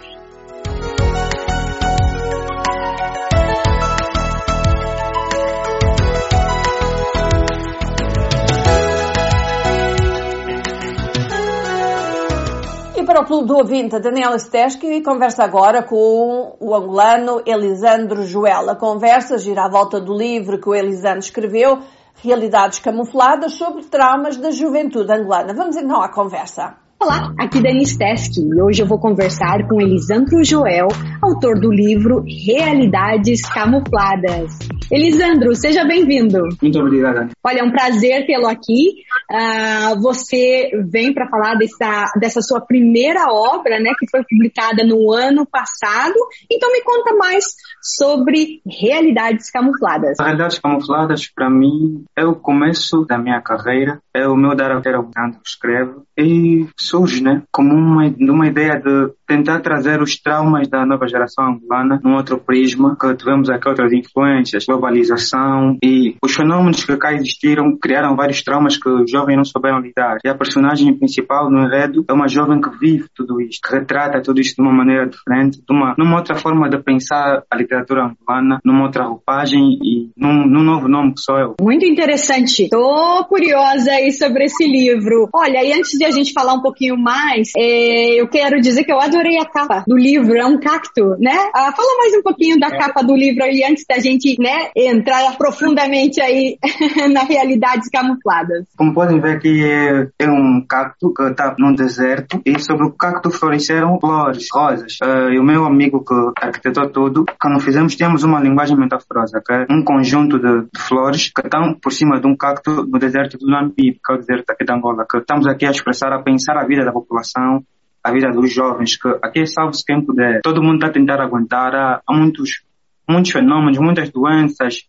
E para o Clube do Ouvinte, a Daniela Steschi conversa agora com o angolano Elisandro Joel. A conversa gira à volta do livro que o Elisandro escreveu, Realidades Camufladas, sobre traumas da juventude angolana. Vamos então à conversa. Olá, aqui Dani Steschi e hoje eu vou conversar com Elisandro Joel, autor do livro Realidades Camufladas. Elisandro, seja bem-vindo. Muito obrigada. Olha, é um prazer tê-lo aqui. Uh, você vem para falar dessa, dessa sua primeira obra, né, que foi publicada no ano passado. Então me conta mais sobre Realidades Camufladas. Realidades Camufladas, para mim, é o começo da minha carreira. É o meu dar a ter ao que escrevo. E surge, né, como uma, uma ideia de tentar trazer os traumas da nova geração angolana num outro prisma, que tivemos aqui outras influências, globalização e os fenômenos que cá existiram criaram vários traumas que os jovens não souberam lidar. E a personagem principal no enredo é uma jovem que vive tudo isto, que retrata tudo isto de uma maneira diferente, de uma, numa outra forma de pensar a literatura angolana, numa outra roupagem e num, num novo nome que sou eu. Muito interessante. Tô curiosa aí sobre esse livro. Olha, e antes de a gente falar um pouquinho mais, é, eu quero dizer que eu adorei a capa do livro, é um cacto, né? Ah, fala mais um pouquinho da capa do livro aí antes da gente, né, entrar profundamente aí nas realidades camufladas. Como podem ver aqui é, é um cacto que está num deserto e sobre o cacto floresceram flores, rosas. Uh, e o meu amigo que arquitetou tudo, quando fizemos, tínhamos uma linguagem metaforosa, que é um conjunto de, de flores que estão por cima de um cacto no deserto do Namib, que é o deserto aqui de Angola, que estamos aqui a expressar, a pensar a vida da população, a vida dos jovens, que aqui é salve-se quem puder. Todo mundo está a tentar aguentar. Há, há muitos, muitos fenômenos, muitas doenças,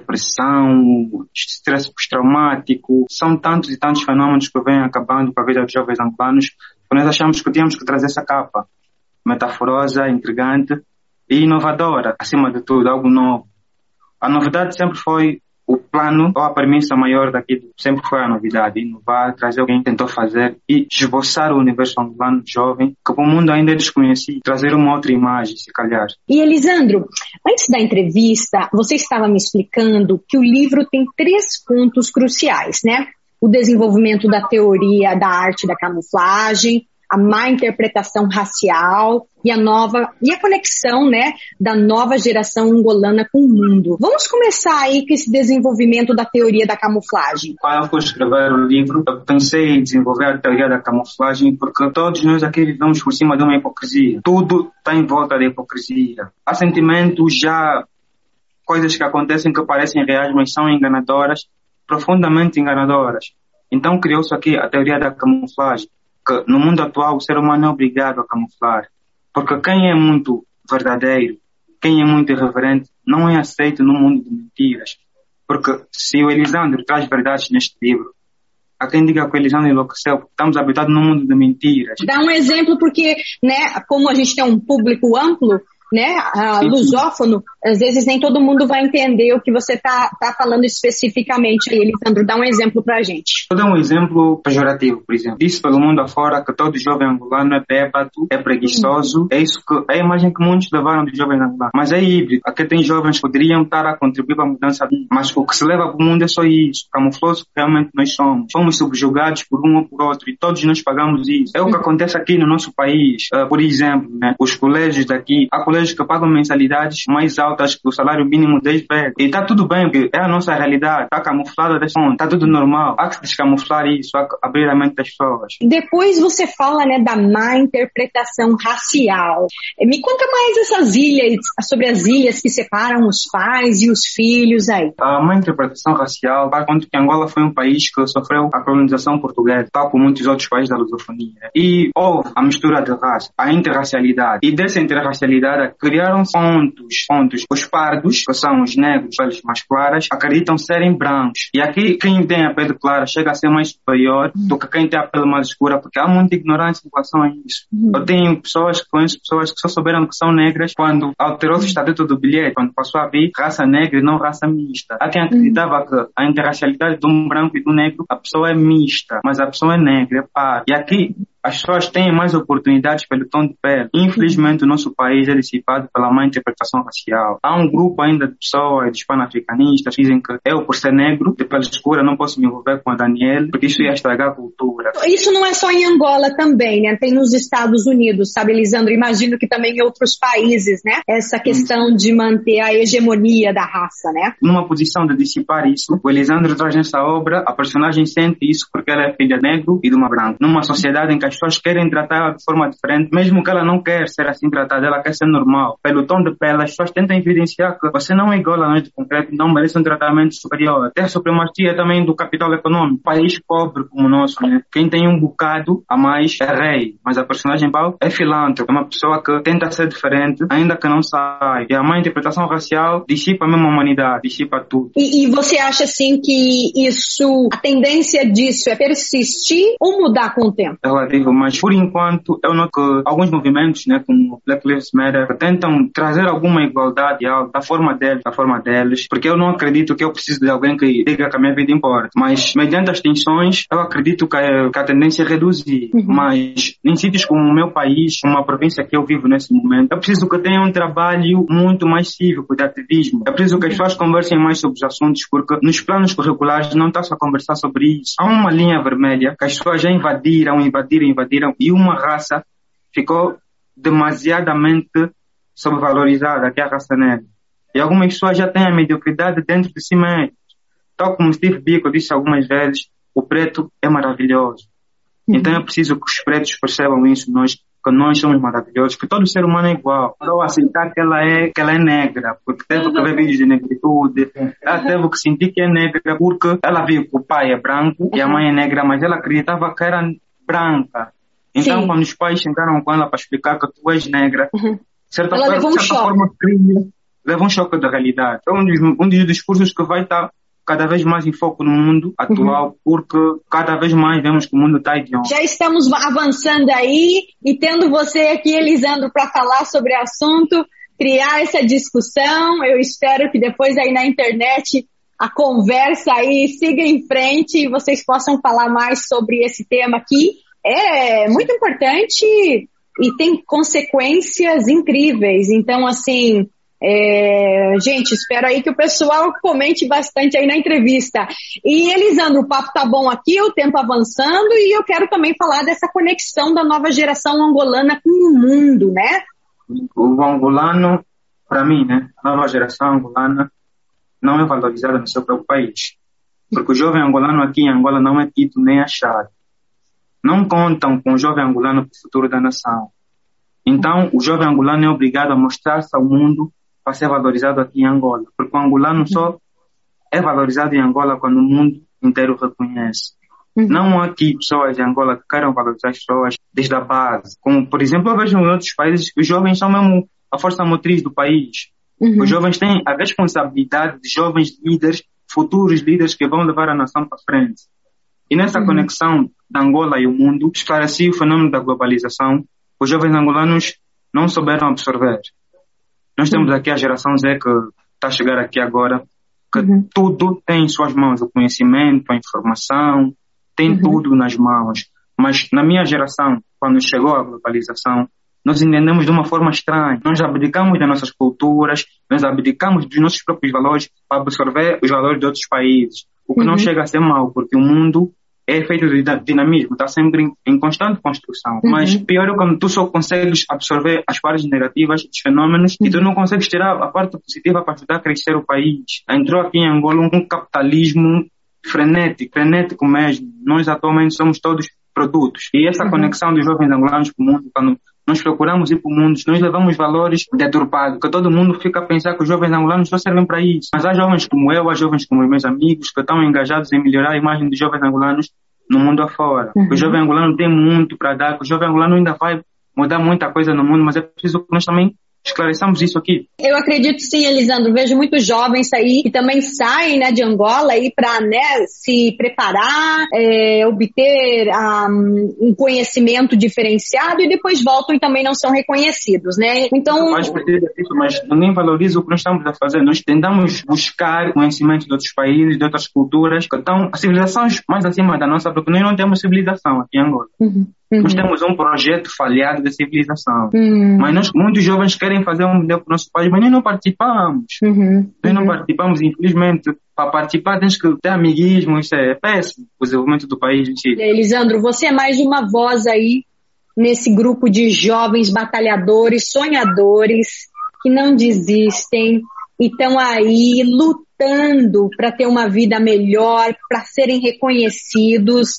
depressão, estresse pós-traumático. São tantos e tantos fenômenos que vêm acabando com a vida dos jovens angolanos que nós achamos que tínhamos que trazer essa capa metaforosa, intrigante e inovadora, acima de tudo, algo novo. A novidade sempre foi o plano, ou a premissa maior daqui, sempre foi a novidade, inovar, trazer alguém que tentou fazer e esboçar o universo angolano jovem, que o mundo ainda é desconhecido, trazer uma outra imagem, se calhar. E Elisandro, antes da entrevista, você estava me explicando que o livro tem três pontos cruciais, né? O desenvolvimento da teoria da arte da camuflagem, a má interpretação racial e a nova e a conexão, né, da nova geração angolana com o mundo. Vamos começar aí com esse desenvolvimento da teoria da camuflagem. Quando eu fui escrever o livro, eu pensei em desenvolver a teoria da camuflagem porque todos nós aqui vivemos por cima de uma hipocrisia. Tudo está em volta da hipocrisia. Há sentimentos, já coisas que acontecem que parecem reais, mas são enganadoras, profundamente enganadoras. Então criou-se aqui a teoria da camuflagem, que no mundo atual o ser humano é obrigado a camuflar, porque quem é muito verdadeiro, quem é muito irreverente, não é aceito no mundo de mentiras. Porque se o Elisandro traz verdades neste livro, há quem diga que o Elisandro enlouqueceu, porque estamos habitados num mundo de mentiras. Dá um exemplo porque, né, como a gente tem um público amplo, né, a lusófono, às vezes nem todo mundo vai entender o que você tá, tá falando especificamente aí, Elisandro. Dá um exemplo pra gente. Vou dar um exemplo pejorativo, por exemplo. Diz pelo mundo afora que todo jovem angolano é bêbado, é preguiçoso, é isso que, é a imagem que muitos levaram de jovens angolanos. Mas é híbrido. Aqui tem jovens que poderiam estar a contribuir para a mudança, mas o que se leva para o mundo é só isso. Camufloso que realmente nós somos. Fomos subjugados por um ou por outro e todos nós pagamos isso. É o que acontece aqui no nosso país. Uh, por exemplo, né, os colégios daqui, há colégios que pagam mensalidades mais altas que o salário mínimo dez vezes. E está tudo bem, porque é a nossa realidade. Está camuflada desse ponto. Está tudo normal. Há que se descamuflar isso, há que abrir a mente das pessoas. Depois você fala, né, da má interpretação racial. Me conta mais essas ilhas, sobre as ilhas que separam os pais e os filhos aí. A má interpretação racial faz conta que Angola foi um país que sofreu a colonização portuguesa, tal como muitos outros países da lusofonia. E houve a mistura de raça, a interracialidade. E dessa interracialidade criaram pontos, pontos. Os pardos, que são os negros, peles mais claras, acreditam serem brancos. E aqui, quem tem a pele clara chega a ser mais superior do que quem tem a pele mais escura, porque há muita ignorância em relação a isso. Uhum. Eu tenho pessoas, conheço pessoas que só souberam que são negras quando alterou-se o estatuto do bilhete, quando passou a vir raça negra e não raça mista. Há quem acreditava uhum. que a interracialidade de um branco e do negro, a pessoa é mista, mas a pessoa é negra, é par. E aqui, as pessoas têm mais oportunidades pelo tom de pele. Infelizmente, o nosso país é dissipado pela má interpretação racial. Há um grupo ainda de pessoas, de pan-africanistas, que dizem que eu, por ser negro, de pele escura, não posso me envolver com a Daniela, porque isso ia estragar a cultura. Isso não é só em Angola também, né? Tem nos Estados Unidos, sabe, Elisandro? Imagino que também em outros países, né? Essa questão Sim. de manter a hegemonia da raça, né? Numa posição de dissipar isso, o Elisandro traz nessa obra, a personagem sente isso porque ela é filha negro e de uma branca. Numa sociedade em que as pessoas querem tratá-la de forma diferente, mesmo que ela não quer ser assim tratada, ela quer ser normal. Pelo tom de pele, as pessoas tentam evidenciar que você não é igual a nós de concreto, não merece um tratamento superior. Até a supremacia também do capital econômico. País pobre como o nosso, né? Quem tem um bocado a mais é rei, mas a personagem Paulo é filântropo, é uma pessoa que tenta ser diferente, ainda que não sai. E a má interpretação racial dissipa a mesma humanidade, dissipa tudo. E, e você acha, assim, que isso, a tendência disso é persistir ou mudar com o tempo? Relativo, mas por enquanto eu noto que alguns movimentos, né, como o Black Lives Matter, tentam trazer alguma igualdade da forma deles, da forma deles, porque eu não acredito que eu preciso de alguém que diga que a minha vida importa, mas mediante as tensões eu acredito que a, que a tendência é reduzir, uhum. mas em sítios como o meu país, como a província que eu vivo nesse momento, eu preciso que tenha um trabalho muito mais cívico de ativismo, eu preciso que as pessoas conversem mais sobre os assuntos, porque nos planos curriculares não está só a conversar sobre isso, há uma linha vermelha que as pessoas já invadiram, invadiram, invadiram, e uma raça ficou demasiadamente sobrevalorizada, que é a raça negra. E algumas pessoas já têm a mediocridade dentro de si mesmo. Tal como Steve Biko disse algumas vezes, o preto é maravilhoso. Uhum. Então é preciso que os pretos percebam isso, nós, que nós somos maravilhosos, que todo ser humano é igual. Não aceitar que ela é, que ela é negra, porque teve que ver vídeos de negritude, ela teve que sentir que é negra, porque ela viu que o pai é branco uhum. e a mãe é negra, mas ela acreditava que era branca. Então, Sim. quando os pais sentaram com ela para explicar que tu és negra, uhum. certa, ela levou um certa choque. forma cria, leva um choque da realidade. É um dos, um dos discursos que vai estar cada vez mais em foco no mundo atual, uhum. porque cada vez mais vemos que o mundo está idiota. Já estamos avançando aí e tendo você aqui, Elisandro, para falar sobre o assunto, criar essa discussão. Eu espero que depois aí na internet a conversa aí siga em frente e vocês possam falar mais sobre esse tema aqui. É muito importante e tem consequências incríveis. Então, assim, é... gente, espero aí que o pessoal comente bastante aí na entrevista. E, Elisandro, o papo tá bom aqui, o tempo avançando, e eu quero também falar dessa conexão da nova geração angolana com o mundo, né? O angolano, para mim, né, a nova geração angolana não é valorizada no seu próprio país. Porque o jovem angolano aqui em Angola não é tido nem achado. Não contam com o jovem angolano para o futuro da nação. Então, o jovem angolano é obrigado a mostrar-se ao mundo para ser valorizado aqui em Angola. Porque o angolano só é valorizado em Angola quando o mundo inteiro reconhece. Uhum. Não há aqui pessoas em Angola que queiram valorizar as pessoas desde a base. Como, por exemplo, eu vejo em outros países que os jovens são mesmo a força motriz do país. Uhum. Os jovens têm a responsabilidade de jovens líderes, futuros líderes que vão levar a nação para frente. E nessa uhum. conexão da Angola e o mundo, esclareci o fenômeno da globalização. Os jovens angolanos não souberam absorver. Nós temos aqui a geração Z que está a chegar aqui agora, que uhum. tudo tem em suas mãos, o conhecimento, a informação, tem uhum. tudo nas mãos. Mas na minha geração, quando chegou a globalização, nós entendemos de uma forma estranha. Nós abdicamos das nossas culturas, nós abdicamos dos nossos próprios valores para absorver os valores de outros países. O que uhum. não chega a ser mal, porque o mundo é feito de dinamismo, está sempre em, em constante construção. Uhum. Mas pior é quando tu só consegues absorver as partes negativas dos fenômenos uhum. e tu não consegues tirar a parte positiva para ajudar a crescer o país. Entrou aqui em Angola um capitalismo frenético, frenético mesmo. Nós atualmente somos todos produtos. E essa uhum. conexão dos jovens angolanos com o mundo, quando nós procuramos ir para o mundo, nós levamos valores deturpados, que todo mundo fica a pensar que os jovens angolanos só servem para isso. Mas há jovens como eu, há jovens como meus amigos, que estão engajados em melhorar a imagem dos jovens angolanos no mundo afora. Uhum. O jovem angolano tem muito para dar, o jovem angolano ainda vai mudar muita coisa no mundo, mas é preciso que nós também esclareçamos isso aqui. Eu acredito sim, Elisandro. Vejo muitos jovens aí que também saem, né, de Angola aí para, né, se preparar, é, obter um, um conhecimento diferenciado e depois voltam e também não são reconhecidos, né? Então... Mas, mas nem valoriza o que nós estamos a fazer. Nós tentamos buscar conhecimento de outros países, de outras culturas, que estão civilizações mais acima da nossa, porque nós não temos civilização aqui em Angola. Uhum. Uhum. Nós temos um projeto falhado de civilização. Uhum. Mas nós, muitos jovens querem fazer um modelo para o nosso país, mas nós não participamos. Uhum. Nós não uhum. participamos, infelizmente. Para participar tens que ter amiguismo, isso é péssimo, o desenvolvimento do país em si. Elisandro, você é mais uma voz aí nesse grupo de jovens batalhadores, sonhadores, que não desistem e estão aí lutando para ter uma vida melhor, para serem reconhecidos.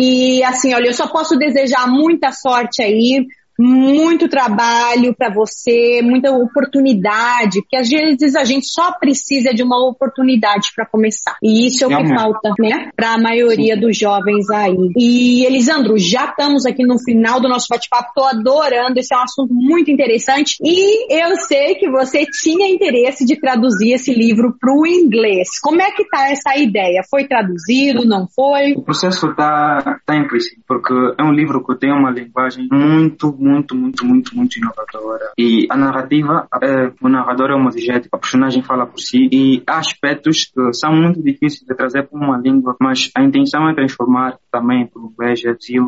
E assim, olha, eu só posso desejar muita sorte aí, muito trabalho para você, muita oportunidade, porque às vezes a gente só precisa de uma oportunidade para começar. E isso é o que Realmente. falta, né, para a maioria Sim. dos jovens aí. E, Elisandro, já estamos aqui no final do nosso bate-papo, tô adorando, esse é um assunto muito interessante e eu sei que você tinha interesse de traduzir esse livro para o inglês. Como é que tá essa ideia? Foi traduzido, não foi? O processo tá, tá em princípio, porque é um livro que tem uma linguagem muito muito, muito, muito, muito inovadora. E a narrativa, é, o narrador é homozigético, a personagem fala por si, e há aspectos que são muito difíceis de trazer para uma língua, mas a intenção é transformar também para o inglês,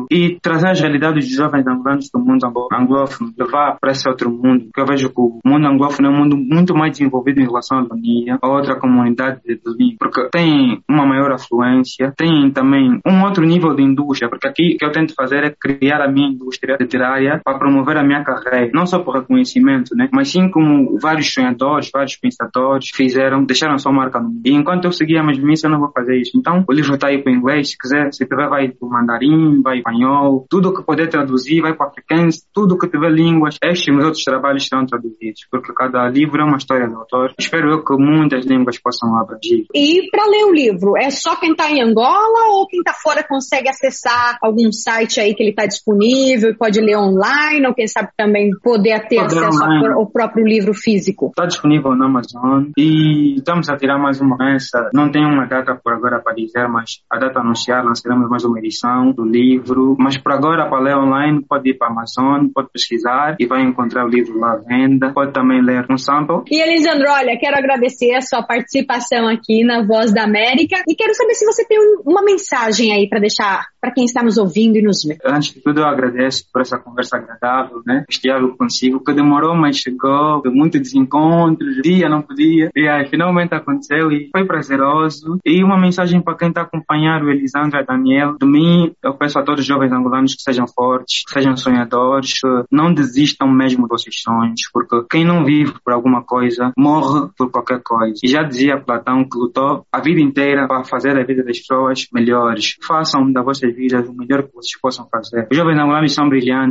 e trazer as realidades dos jovens angolanos do mundo anglófono, levar para esse outro mundo, porque eu vejo que o mundo anglófono é um mundo muito mais desenvolvido em relação à Lunia, a outra comunidade de língua, porque tem uma maior afluência, tem também um outro nível de indústria, porque aqui o que eu tento fazer é criar a minha indústria literária para promover a minha carreira, não só por reconhecimento, né, mas sim como vários sonhadores, vários pensadores fizeram, deixaram sua marca no mundo. E enquanto eu seguir a mesmice, eu não vou fazer isso. Então, o livro está aí para o inglês, se quiser, se tiver, vai para o mandarim, vai para o espanhol, tudo que puder traduzir, vai para o africano, tudo que tiver línguas, estes e meus outros trabalhos serão traduzidos, porque cada livro é uma história do autor. Espero eu que muitas línguas possam abranger. E para ler o livro, é só quem está em Angola ou quem está fora consegue acessar algum site aí que ele está disponível e pode ler online? Ou quem sabe também poder ter Pode acesso ao próprio livro físico? Está disponível na Amazon e estamos a tirar mais uma peça. Não tem uma data por agora para dizer, mas a data anunciar, lançaremos mais uma edição do livro. Mas por agora, para ler online, pode ir para a Amazon, pode pesquisar e vai encontrar o livro lá à venda. Pode também ler um sample. E Elisandro, olha, quero agradecer a sua participação aqui na Voz da América e quero saber se você tem uma mensagem aí para deixar para quem está nos ouvindo e nos vendo. Antes de tudo, eu agradeço por essa conversa agradável, né? Este diálogo consigo, que demorou, mas chegou, de muitos desencontros, dia não podia, e aí finalmente aconteceu e foi prazeroso. E uma mensagem para quem está a acompanhar o Elisandro e a Daniel, de mim, eu peço a todos os jovens angolanos que sejam fortes, que sejam sonhadores, que não desistam mesmo dos seus sonhos, porque quem não vive por alguma coisa, morre por qualquer coisa. E já dizia Platão que lutou a vida inteira para fazer a vida das pessoas melhores. Façam da vossas vidas o melhor que vocês possam fazer. Os jovens angolanos são brilhantes, mas precisam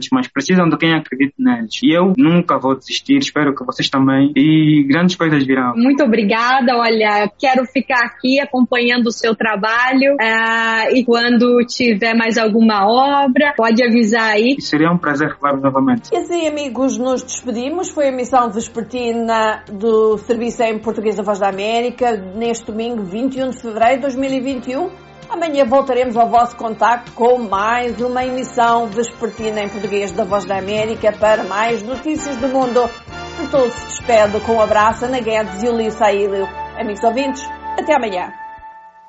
precisam de quem acredite neles. E eu nunca vou desistir, espero que vocês também. E grandes coisas virão. Muito obrigada, olha, quero ficar aqui acompanhando o seu trabalho uh, e quando tiver mais alguma obra, pode avisar aí. Seria um prazer falar novamente. E assim, amigos, nos despedimos. Foi a emissão vespertina do Serviço em Português da Voz da América, neste domingo, vinte e um de fevereiro de dois mil e vinte e um. Amanhã voltaremos ao vosso contacto com mais uma emissão vespertina em português da Voz da América para mais notícias do mundo. De todos se despede com um abraço, Ana Guedes e Ulissa Aílio. Amigos ouvintes, até amanhã.